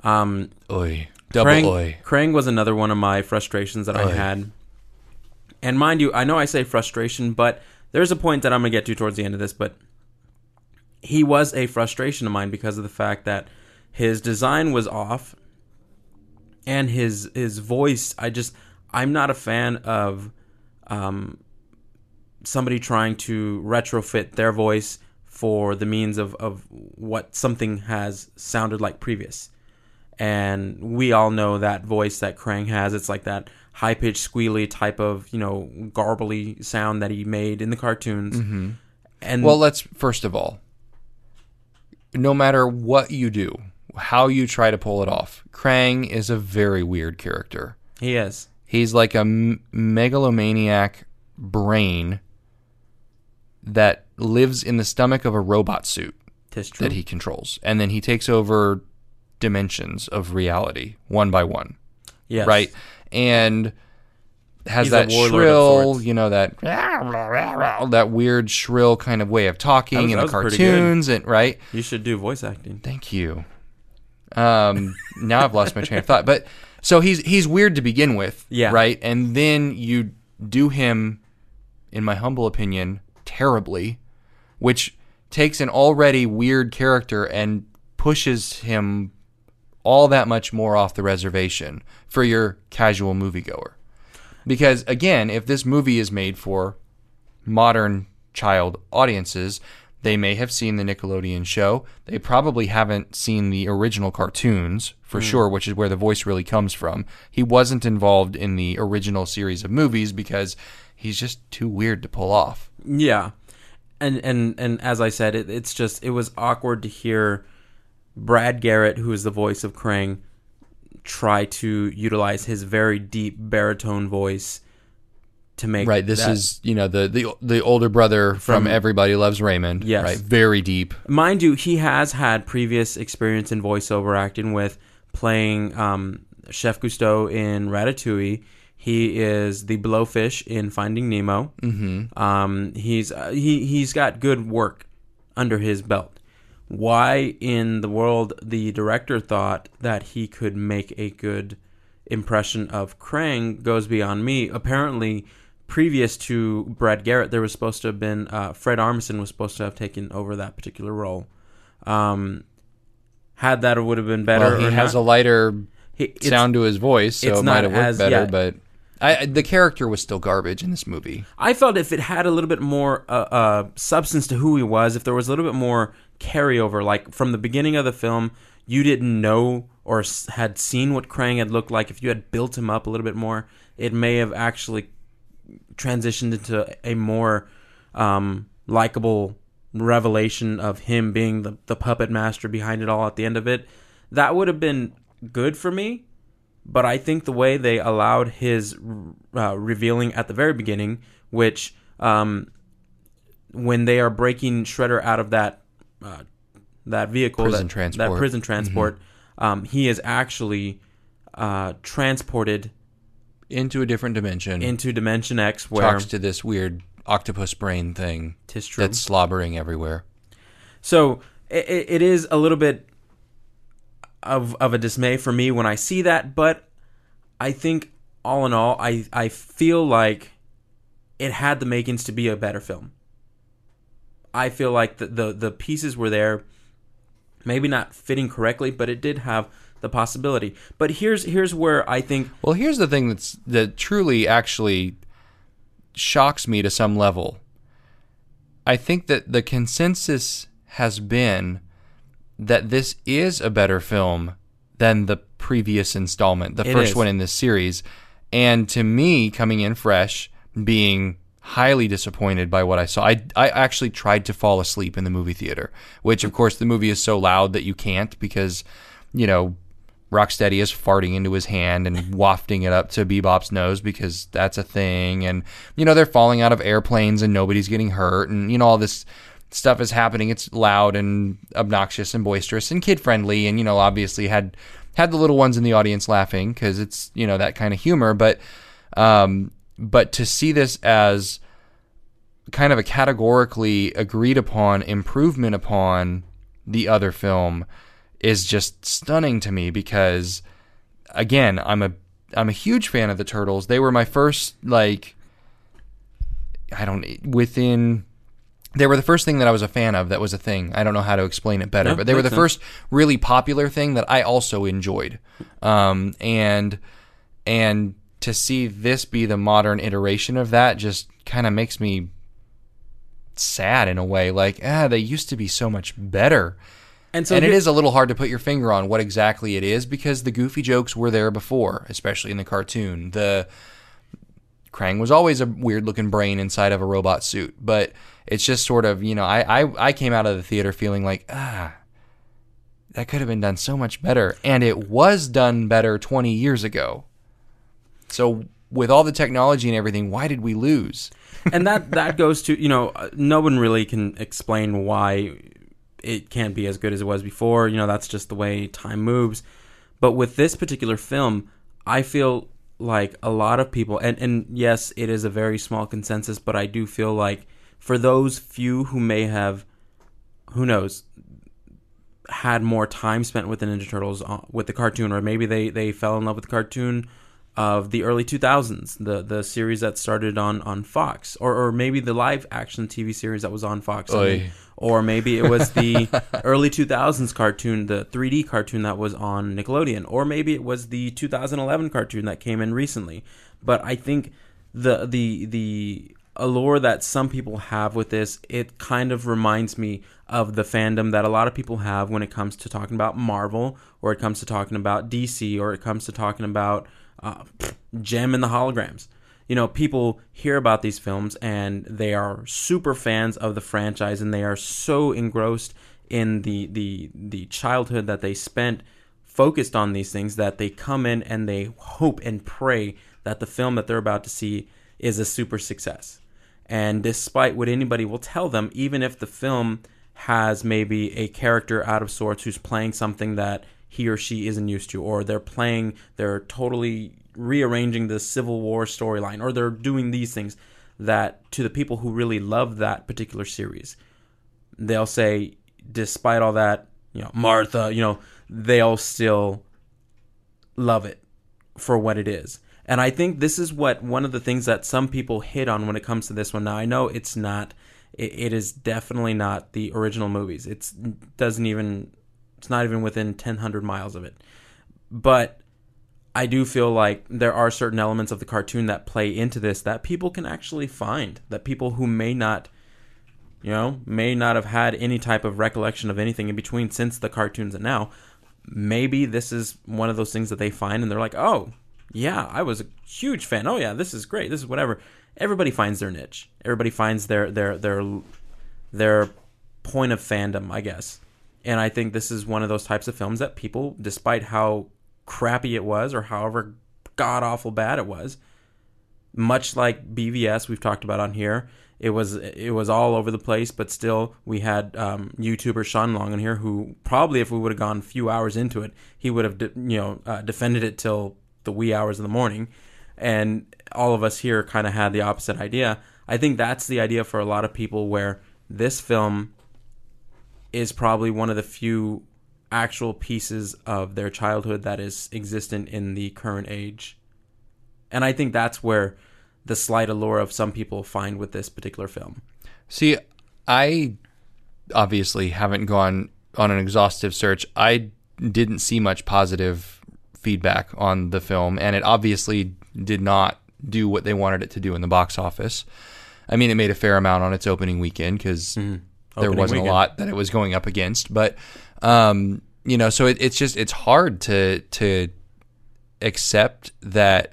Krang was another one of my frustrations that I had. And mind you, I know I say frustration, but there's a point that I'm going to get to towards the end of this, but he was a frustration of mine because of the fact that his design was off and his voice, I'm not a fan of somebody trying to retrofit their voice for the means of what something has sounded like previous. And we all know that voice that Krang has. It's like that high-pitched, squealy type of, garbly sound that he made in the cartoons. Mm-hmm. And let's, first of all, no matter what you do, how you try to pull it off, Krang is a very weird character. He is. He's like a megalomaniac brain that lives in the stomach of a robot suit that he controls. And then he takes over dimensions of reality one by one. Yes. Right? And has that shrill, that weird shrill kind of way of talking in the cartoons, and right? You should do voice acting. Thank you. Now I've lost my train of thought. But so he's weird to begin with, right? And then you do him, in my humble opinion, terribly, which takes an already weird character and pushes him all that much more off the reservation for your casual moviegoer. Because, again, if this movie is made for modern child audiences, they may have seen the Nickelodeon show. They probably haven't seen the original cartoons, for sure, which is where the voice really comes from. He wasn't involved in the original series of movies because he's just too weird to pull off. Yeah. And as I said, it was awkward to hear Brad Garrett, who is the voice of Krang, try to utilize his very deep baritone voice to make this is the older brother from Everybody Loves Raymond. Yes, right, very deep. Mind you, he has had previous experience in voiceover acting with playing Chef Cousteau in Ratatouille. He is the Blowfish in Finding Nemo. Mm-hmm. He's got good work under his belt. Why in the world the director thought that he could make a good impression of Krang goes beyond me. Apparently, previous to Brad Garrett, there was supposed to have been Fred Armisen was supposed to have taken over that particular role. Had that, it would have been better. Well, he has a lighter sound to his voice, so it might have worked better. But the character was still garbage in this movie. I felt if it had a little bit more substance to who he was, if there was a little bit more carryover, like from the beginning of the film, you didn't know or had seen what Krang had looked like. If you had built him up a little bit more, it may have actually transitioned into a more likable revelation of him being the puppet master behind it all at the end of it. That would have been good for me, but I think the way they allowed his revealing at the very beginning, which when they are breaking Shredder out of that vehicle, prison transport, he is actually transported into a different dimension, into Dimension X, where talks to this weird octopus brain thing that's slobbering everywhere. So it is a little bit of a dismay for me when I see that, but I think all in all, I feel like it had the makings to be a better film. I feel like the pieces were there, maybe not fitting correctly, but it did have the possibility. But here's where I think... Well, here's the thing that truly actually shocks me to some level. I think that the consensus has been that this is a better film than the previous installment, the first one in this series. And to me, coming in fresh, being highly disappointed by what I saw. I actually tried to fall asleep in the movie theater, which, of course, the movie is so loud that you can't because, Rocksteady is farting into his hand and wafting it up to Bebop's nose because that's a thing. And, they're falling out of airplanes and nobody's getting hurt. And, all this stuff is happening. It's loud and obnoxious and boisterous and kid-friendly. And, obviously had the little ones in the audience laughing because it's, that kind of humor. But to see this as kind of a categorically agreed upon improvement upon the other film is just stunning to me because, again, I'm a huge fan of the Turtles. They were my first, they were the first thing that I was a fan of that was a thing. I don't know how to explain it better, but they were the first really popular thing that I also enjoyed. And to see this be the modern iteration of that just kind of makes me sad in a way. They used to be so much better. And it is a little hard to put your finger on what exactly it is because the goofy jokes were there before, especially in the cartoon. Krang was always a weird-looking brain inside of a robot suit, but it's just sort of, I came out of the theater feeling like, that could have been done so much better, and it was done better 20 years ago. So with all the technology and everything, why did we lose? And that goes to, no one really can explain why it can't be as good as it was before. That's just the way time moves. But with this particular film, I feel like a lot of people, and yes, it is a very small consensus, but I do feel like for those few who may have, who knows, had more time spent with the Ninja Turtles, with the cartoon, or maybe they fell in love with the cartoon of the early 2000s, the series that started on Fox, or maybe the live action TV series that was on Fox, or maybe it was the early 2000s cartoon, the 3D cartoon that was on Nickelodeon, or maybe it was the 2011 cartoon that came in recently. But I think the allure that some people have with this, it kind of reminds me of the fandom that a lot of people have when it comes to talking about Marvel, or it comes to talking about DC, or it comes to talking about Jem and the Holograms. People hear about these films and they are super fans of the franchise, and they are so engrossed in the childhood that they spent focused on these things that they come in and they hope and pray that the film that they're about to see is a super success. And despite what anybody will tell them, even if the film has maybe a character out of sorts who's playing something that he or she isn't used to, or they're totally rearranging the Civil War storyline, or they're doing these things that to the people who really love that particular series, they'll say, despite all that, Martha, they'll still love it for what it is. And I think this is one of the things that some people hit on when it comes to this one. Now, I know it is definitely not the original movies. It's not even within 100 miles of it. But I do feel like there are certain elements of the cartoon that play into this that people can actually find, that people who may not have had any type of recollection of anything in between since the cartoons and now, maybe this is one of those things that they find and they're like, oh, yeah, I was a huge fan. Oh, yeah, this is great. This is whatever. Everybody finds their niche. Everybody finds their point of fandom, I guess. And I think this is one of those types of films that people, despite how crappy it was or however god-awful bad it was, much like BVS we've talked about on here, It was all over the place, but still we had YouTuber Sean Long in here who probably, if we would have gone a few hours into it, he would have defended it till the wee hours of the morning. And all of us here kind of had the opposite idea. I think that's the idea for a lot of people, where this film is probably one of the few actual pieces of their childhood that is existent in the current age. And I think that's where the slight allure of some people find with this particular film. See, I obviously haven't gone on an exhaustive search. I didn't see much positive feedback on the film, and it obviously did not do what they wanted it to do in the box office. I mean, it made a fair amount on its opening weekend because there wasn't a lot that it was going up against. But, so it's hard to accept that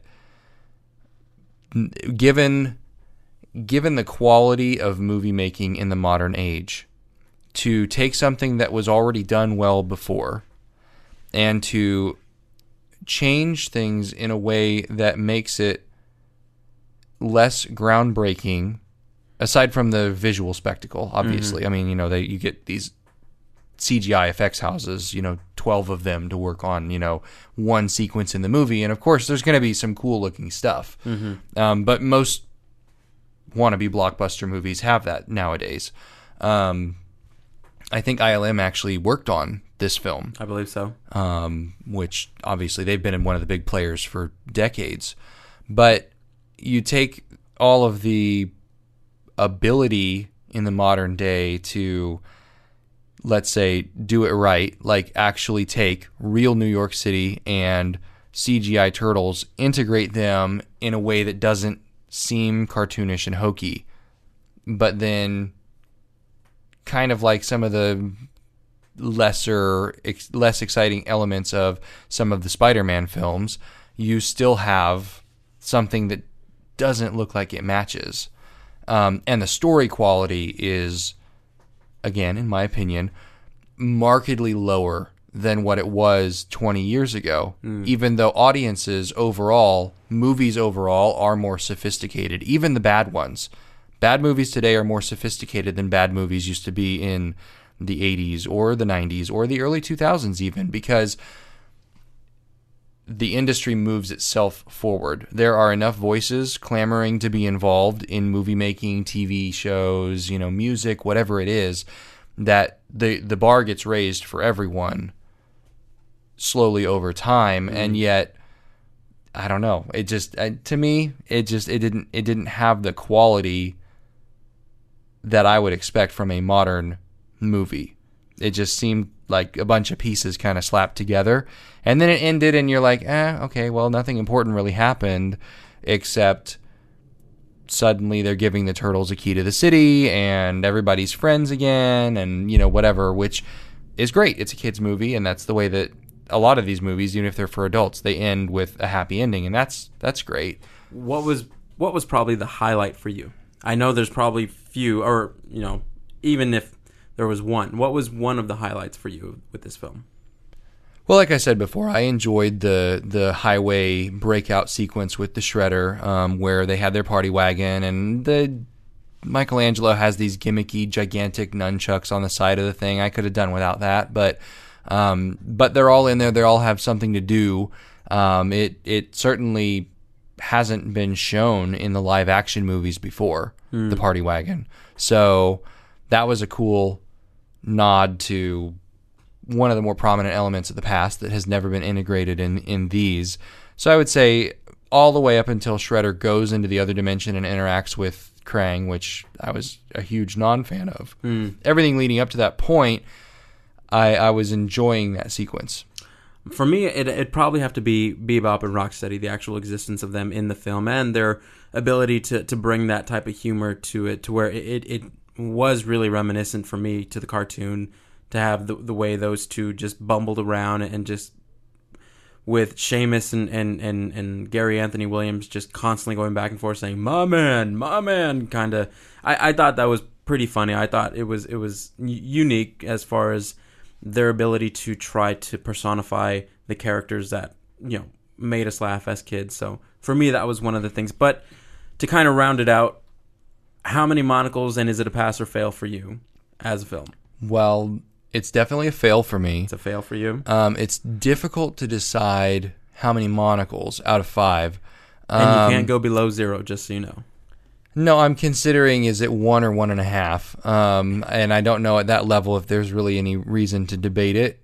given the quality of movie making in the modern age, to take something that was already done well before and to change things in a way that makes it less groundbreaking, aside from the visual spectacle, obviously. I mean, you get these CGI effects houses, 12 of them to work on, one sequence in the movie. And of course, there's going to be some cool looking stuff. But most wannabe blockbuster movies have that nowadays. I think ILM actually worked on this film. I believe so. Which obviously they've been in one of the big players for decades. But you take all of the ability in the modern day to, let's say, do it right, like actually take real New York City and CGI turtles, integrate them in a way that doesn't seem cartoonish and hokey, but then kind of like some of the less exciting elements of some of the Spider-Man films, you still have something that doesn't look like it matches. And the story quality is, again, in my opinion, markedly lower than what it was 20 years ago, even though audiences overall, movies overall, are more sophisticated, even the bad ones. Bad movies today are more sophisticated than bad movies used to be in the 80s or the 90s or the early 2000s even, because the industry moves itself forward. There are enough voices clamoring to be involved in movie making, TV shows, music, whatever it is, that the bar gets raised for everyone slowly over time. And yet, I don't know, it just, to me, it didn't have the quality that I would expect from a modern movie. It just seemed like a bunch of pieces kind of slapped together, and then it ended and you're like, okay, well, nothing important really happened, except suddenly they're giving the turtles a key to the city and everybody's friends again, and whatever, which is great. It's a kid's movie, and that's the way that a lot of these movies, even if they're for adults, they end with a happy ending, and that's great. What was probably the highlight for you? I know there's probably few, or even if there was one, what was one of the highlights for you with this film? Well, like I said before, I enjoyed the highway breakout sequence with the Shredder, where they had their party wagon, and Michelangelo has these gimmicky, gigantic nunchucks on the side of the thing. I could have done without that, but they're all in there. They all have something to do. It certainly hasn't been shown in the live action movies before, the party wagon. So that was a cool nod to one of the more prominent elements of the past that has never been integrated in these. So I would say all the way up until Shredder goes into the other dimension and interacts with Krang, which I was a huge non-fan of. Everything leading up to that point, I was enjoying that sequence. For me, it'd probably have to be Bebop and Rocksteady, the actual existence of them in the film, and their ability to bring that type of humor to it, to where it was really reminiscent for me to the cartoon, to have the way those two just bumbled around, and just with Seamus and Gary Anthony Williams just constantly going back and forth saying, my man, kind of. I thought that was pretty funny. I thought it was unique as far as their ability to try to personify the characters that, made us laugh as kids. So for me, that was one of the things. But to kind of round it out, how many monocles, and is it a pass or fail for you as a film? Well, it's definitely a fail for me. It's a fail for you. It's difficult to decide how many monocles out of 5. And you can't go below 0, just so you know. No, I'm considering, is it 1 or 1.5? And I don't know at that level if there's really any reason to debate it.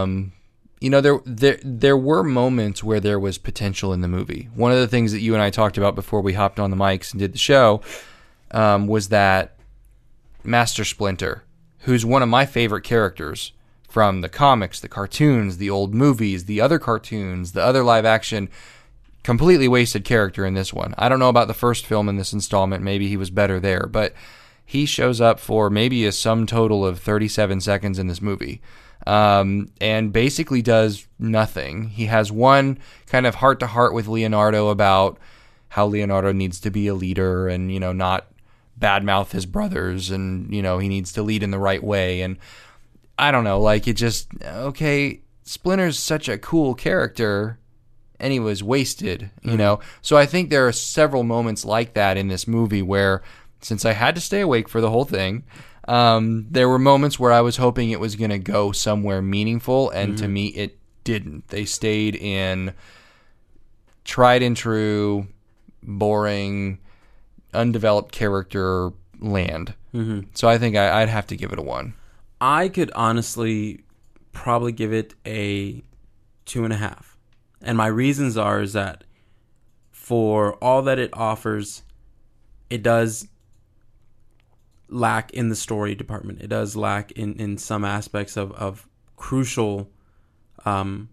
There were moments where there was potential in the movie. One of the things that you and I talked about before we hopped on the mics and did the show was that Master Splinter, who's one of my favorite characters from the comics, the cartoons, the old movies, the other cartoons, the other live action, completely wasted character in this one. I don't know about the first film in this installment. Maybe he was better there, but he shows up for maybe a sum total of 37 seconds in this movie. And basically does nothing. He has one kind of heart-to-heart with Leonardo about how Leonardo needs to be a leader and, not badmouth his brothers, and, he needs to lead in the right way. And I don't know, Splinter's such a cool character, and he was wasted, So I think there are several moments like that in this movie where, since I had to stay awake for the whole thing, there were moments where I was hoping it was going to go somewhere meaningful, and to me, it didn't. They stayed in tried and true, boring, undeveloped character land. So I think I'd have to give it a 1. I could honestly probably give it a 2.5. And my reasons is that for all that it offers, it does lack in the story department. It does lack in some aspects of crucial, good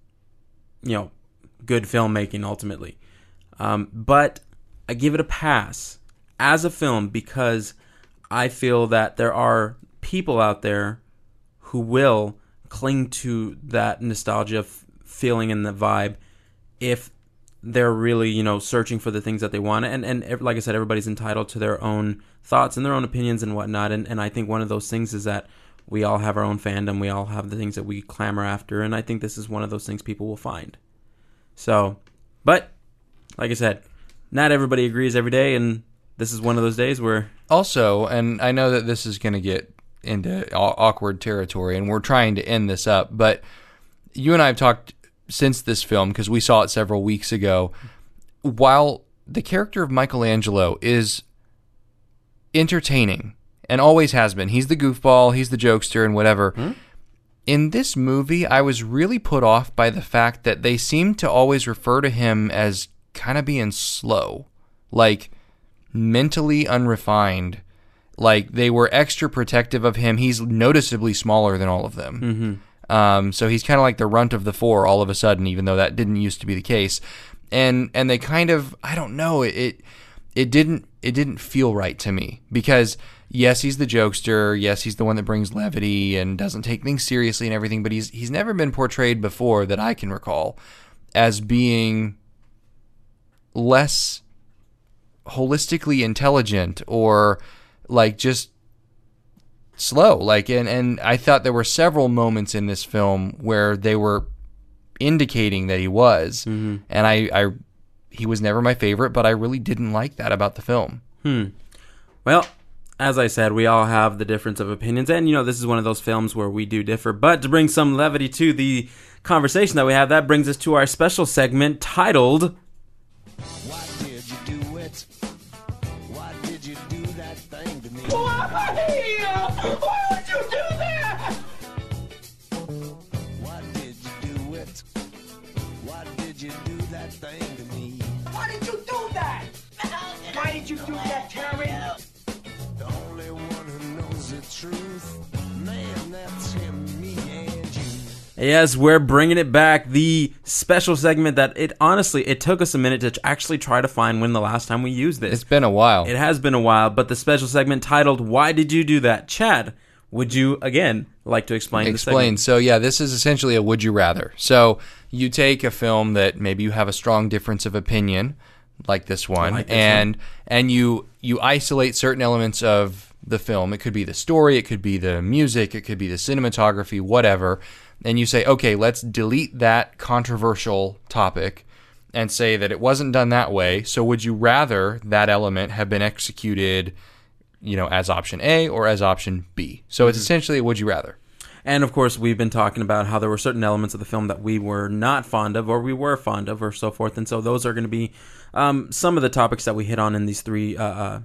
filmmaking ultimately. But I give it a pass as a film because I feel that there are people out there who will cling to that nostalgia feeling and the vibe if they're really, searching for the things that they want. And like I said, everybody's entitled to their own thoughts and their own opinions and whatnot. And I think one of those things is that we all have our own fandom. We all have the things that we clamor after. And I think this is one of those things people will find. So, but like I said, not everybody agrees every day. And this is one of those days where... Also, and I know that this is going to get into awkward territory and we're trying to end this up, but you and I have talked since this film, because we saw it several weeks ago, while the character of Michelangelo is entertaining and always has been, he's the goofball, he's the jokester and whatever, in this movie I was really put off by the fact that they seem to always refer to him as kind of being slow, like mentally unrefined, like they were extra protective of him. He's noticeably smaller than all of them. So he's kind of like the runt of the 4 all of a sudden, even though that didn't used to be the case. And they kind of, I don't know, it didn't feel right to me, because yes, he's the jokester, yes, he's the one that brings levity and doesn't take things seriously and everything, but he's never been portrayed before that I can recall as being less holistically intelligent or like just slow, and I thought there were several moments in this film where they were indicating that he was, and he was never my favorite, but I really didn't like that about the film. Well, as I said, we all have the difference of opinions, and this is one of those films where we do differ, but to bring some levity to the conversation that we have, that brings us to our special segment titled Why did you do it? Why did you do that thing to me? Why would you do that? Why did you do it? Why did you do that thing to me? Why did you do that? Why did you do that, Terry? The only one who knows the truth, man, that's him, me and you. Yes, we're bringing it back. The special segment that it took us a minute to actually try to find when the last time we used this. It's been a while. It has been a while, but the special segment titled, Why Did You Do That? Chad, would you, again, like to explain the segment? So, yeah, this is essentially a would you rather. So you take a film that maybe you have a strong difference of opinion, like this one, and you isolate certain elements of the film. It could be the story, it could be the music, it could be the cinematography, whatever. And you say, okay, let's delete that controversial topic and say that it wasn't done that way. So would you rather that element have been executed as option A or as option B. So it's essentially a would you rather. And, of course, we've been talking about how there were certain elements of the film that we were not fond of or we were fond of or so forth. And so those are going to be some of the topics that we hit on in these three,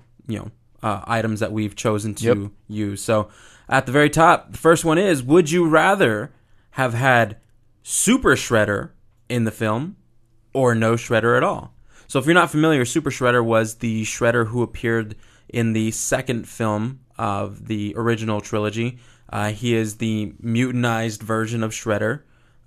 items that we've chosen to use. So at the very top, the first one is, would you rather have had Super Shredder in the film or no Shredder at all? So if you're not familiar, Super Shredder was the Shredder who appeared in the second film of the original trilogy. He is the mutantized version of Shredder,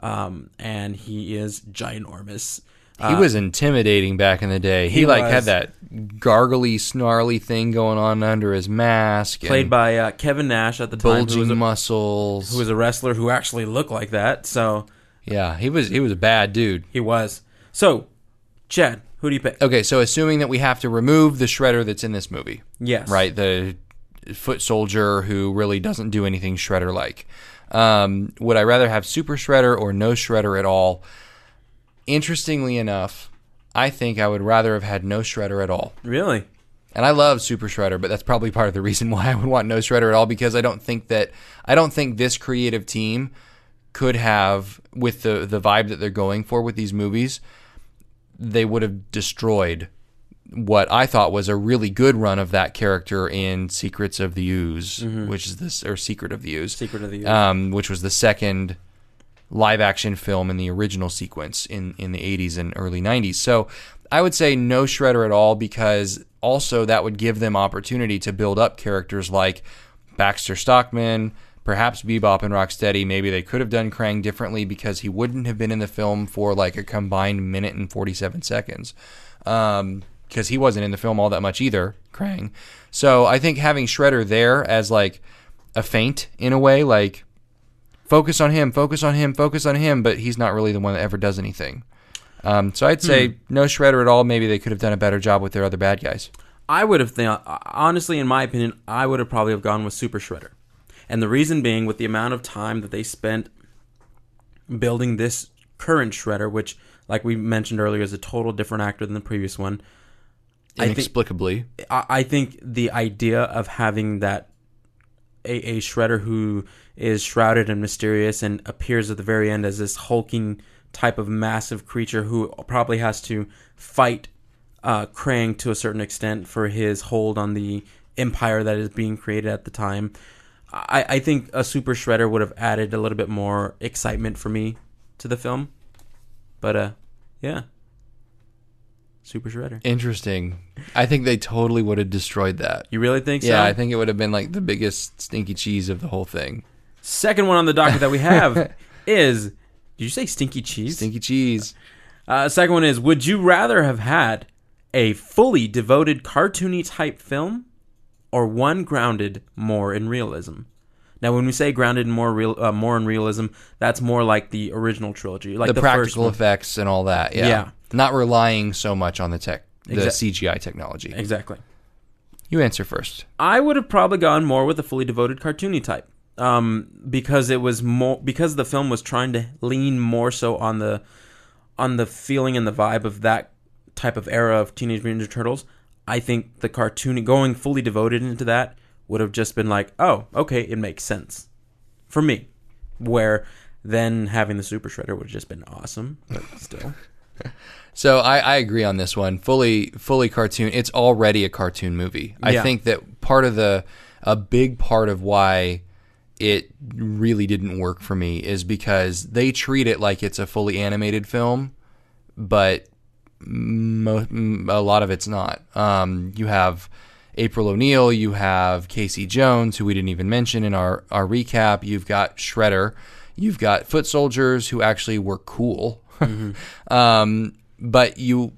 and he is ginormous. He was intimidating back in the day. He had that gargly, snarly thing going on under his mask. Played by Kevin Nash at the time. Bulging muscles. Who was a wrestler who actually looked like that. So yeah, he was a bad dude. He was. So, Chad, who do you pick? Okay, so assuming that we have to remove the Shredder that's in this movie. Yes. Right, the foot soldier who really doesn't do anything Shredder-like. Would I rather have Super Shredder or no Shredder at all? Interestingly enough, I think I would rather have had no Shredder at all. Really? And I love Super Shredder, but that's probably part of the reason why I would want no Shredder at all, because I don't think this creative team could have, with the vibe that they're going for with these movies, they would have destroyed what I thought was a really good run of that character in Secrets of the Ooze, which is this, or Secret of the Ooze. Secret of the Ooze. Which was the second live-action film in the original sequence in the 80s and early 90s. So I would say no Shredder at all, because also that would give them opportunity to build up characters like Baxter Stockman, perhaps Bebop and Rocksteady. Maybe they could have done Krang differently because he wouldn't have been in the film for like a combined minute and 47 seconds. Because he wasn't in the film all that much either, Krang. So I think having Shredder there as like a feint in a way, like focus on him, but he's not really the one that ever does anything. So I'd say no Shredder at all. Maybe they could have done a better job with their other bad guys. I would have, honestly, in my opinion, I would have probably have gone with Super Shredder. And the reason being, with the amount of time that they spent building this current Shredder, which, like we mentioned earlier, is a total different actor than the previous one. Inexplicably. I think the idea of having that a Shredder who is shrouded and mysterious and appears at the very end as this hulking type of massive creature who probably has to fight Krang to a certain extent for his hold on the empire that is being created at the time. I think a Super Shredder would have added a little bit more excitement for me to the film. But, yeah. Super Shredder. Interesting. I think they totally would have destroyed that. You really think so? Yeah, I think it would have been like the biggest stinky cheese of the whole thing. Second one on the docket that we have is... Did you say stinky cheese? Stinky cheese. Second one is, would you rather have had a fully devoted cartoony type film or one grounded more in realism? Now, when we say grounded in more in realism, that's more like the original trilogy, like the practical first effects and all that. Yeah. Not relying so much on the CGI technology. Exactly. You answer first. I would have probably gone more with a fully devoted cartoony type, because it was more, because the film was trying to lean more so on the feeling and the vibe of that type of era of Teenage Mutant Ninja Turtles. I think the cartoon going fully devoted into that would have just been like, oh, okay, it makes sense for me. Where then having the Super Shredder would have just been awesome, but still. So I agree on this one. Fully cartoon. It's already a cartoon movie. I think that a big part of why it really didn't work for me is because they treat it like it's a fully animated film, but a lot of it's not. You have April O'Neil, you have Casey Jones, who we didn't even mention in our recap. You've got Shredder. You've got foot soldiers who actually were cool. Mm-hmm. But you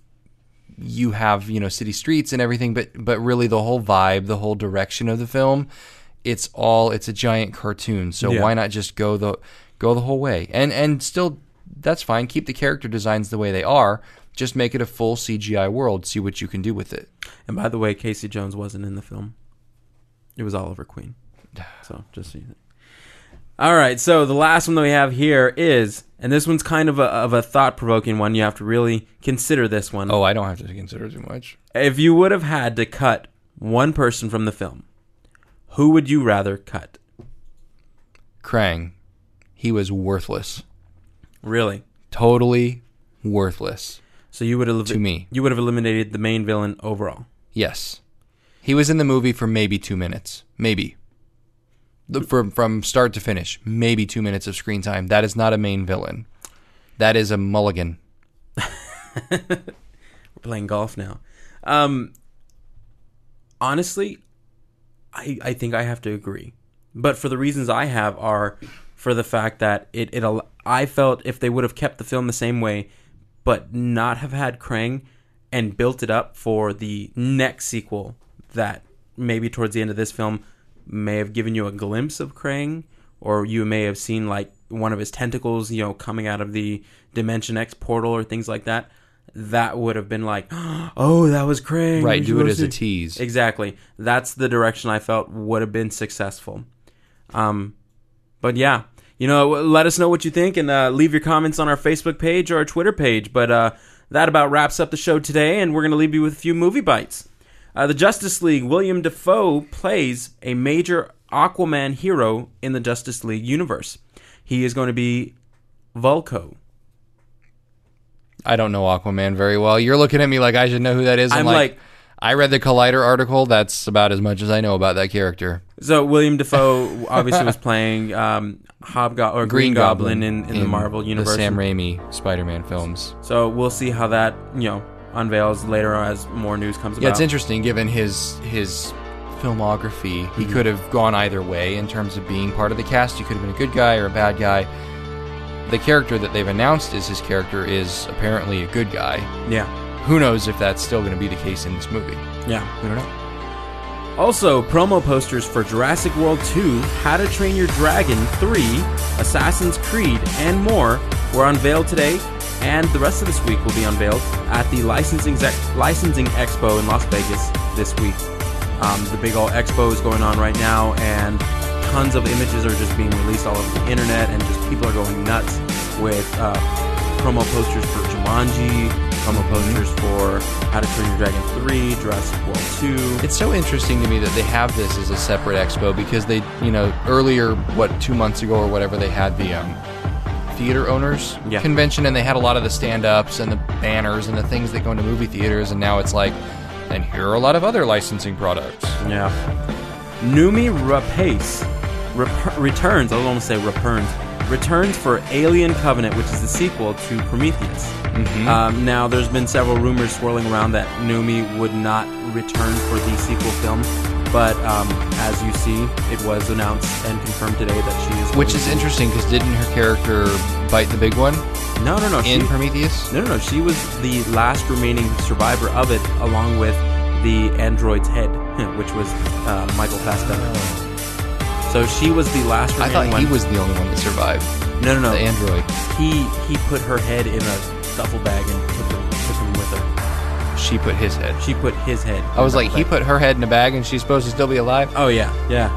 have, city streets and everything, but really the whole vibe, the whole direction of the film, it's a giant cartoon. So why not just go the whole way? And still, that's fine. Keep the character designs the way they are. Just make it a full CGI world. See what you can do with it. And by the way, Casey Jones wasn't in the film. It was Oliver Queen. So just so you know. All right, so the last one that we have here is, and this one's kind of a thought-provoking one. You have to really consider this one. Oh, I don't have to consider too much. If you would have had to cut one person from the film, who would you rather cut? Krang. He was worthless. Really? Totally worthless. So you would have to me. You would have eliminated the main villain overall. Yes. He was in the movie for maybe 2 minutes. Maybe. From start to finish. Maybe 2 minutes of screen time. That is not a main villain. That is a mulligan. We're playing golf now. Honestly, I think I have to agree. But for the reasons I have are for the fact that I felt if they would have kept the film the same way, but not have had Krang and built it up for the next sequel that maybe towards the end of this film may have given you a glimpse of Krang, or you may have seen like one of his tentacles, coming out of the Dimension X portal or things like that. That would have been like, oh, that was Krang. Right, do it as a tease. Exactly. That's the direction I felt would have been successful. But yeah, let us know what you think and leave your comments on our Facebook page or our Twitter page. But that about wraps up the show today, and we're going to leave you with a few movie bites. The Justice League, William Dafoe plays a major Aquaman hero in the Justice League universe. He is going to be Vulko. I don't know Aquaman very well. You're looking at me like I should know who that is. I'm like, I read the Collider article. That's about as much as I know about that character. So William Dafoe obviously was playing Green Goblin in the Marvel universe, the Sam Raimi Spider-Man films. So we'll see how that unveils later as more news comes about. Yeah, it's interesting given his filmography. He could have gone either way in terms of being part of the cast. He could have been a good guy or a bad guy. The character that they've announced as his character is apparently a good guy. Yeah. Who knows if that's still going to be the case in this movie? Yeah. We don't know. Also, promo posters for Jurassic World 2, How to Train Your Dragon 3, Assassin's Creed, and more were unveiled today, and the rest of this week will be unveiled at the Licensing Expo in Las Vegas this week. The big old expo is going on right now, and tons of images are just being released all over the internet, and just people are going nuts with promo posters for Jumanji, promo posters for How to Train Your Dragon 3, Jurassic World 2. It's so interesting to me that they have this as a separate expo, because they, earlier, 2 months ago or whatever, they had the theater owners convention, and they had a lot of the stand-ups and the banners and the things that go into movie theaters, and now it's like, and here are a lot of other licensing products. Yeah. Noomi Rapace returns, I almost say returns for Alien Covenant, which is the sequel to Prometheus. Mm-hmm. Now, there's been several rumors swirling around that Noomi would not return for the sequel film, but as you see, it was announced and confirmed today that she is... Which is interesting, because didn't her character bite the big one? No. In Prometheus? No. She was the last remaining survivor of it, along with the android's head, which was Michael Fassbender. So she was the last remaining one. I thought he was the only one that survived. No. The android. He put her head in a duffel bag and took him with her. She put his head. She put his head. I was like, he put her head in a bag and she's supposed to still be alive? Oh, yeah.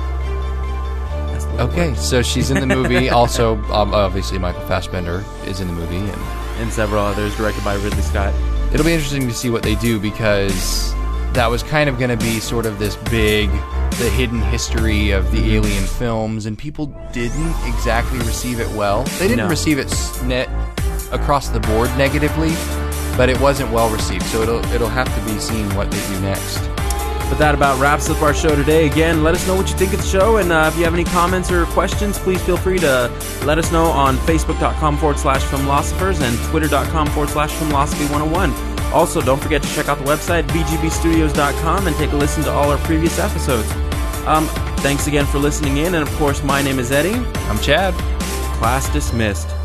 Okay, so she's in the movie. Also, obviously, Michael Fassbender is in the movie. And several others, directed by Ridley Scott. It'll be interesting to see what they do, because that was kind of going to be sort of this big, the hidden history of the Alien films, and people didn't exactly receive it well. They didn't receive it across the board negatively, but it wasn't well received, so it'll have to be seen what they do next. But that about wraps up our show today. Again, let us know what you think of the show, and if you have any comments or questions, please feel free to let us know on Facebook.com/Filmlosophers and Twitter.com/Filmlosophy101. Also, don't forget to check out the website, VGBstudios.com, and take a listen to all our previous episodes. Thanks again for listening in, and of course, my name is Eddie. I'm Chad. Class dismissed.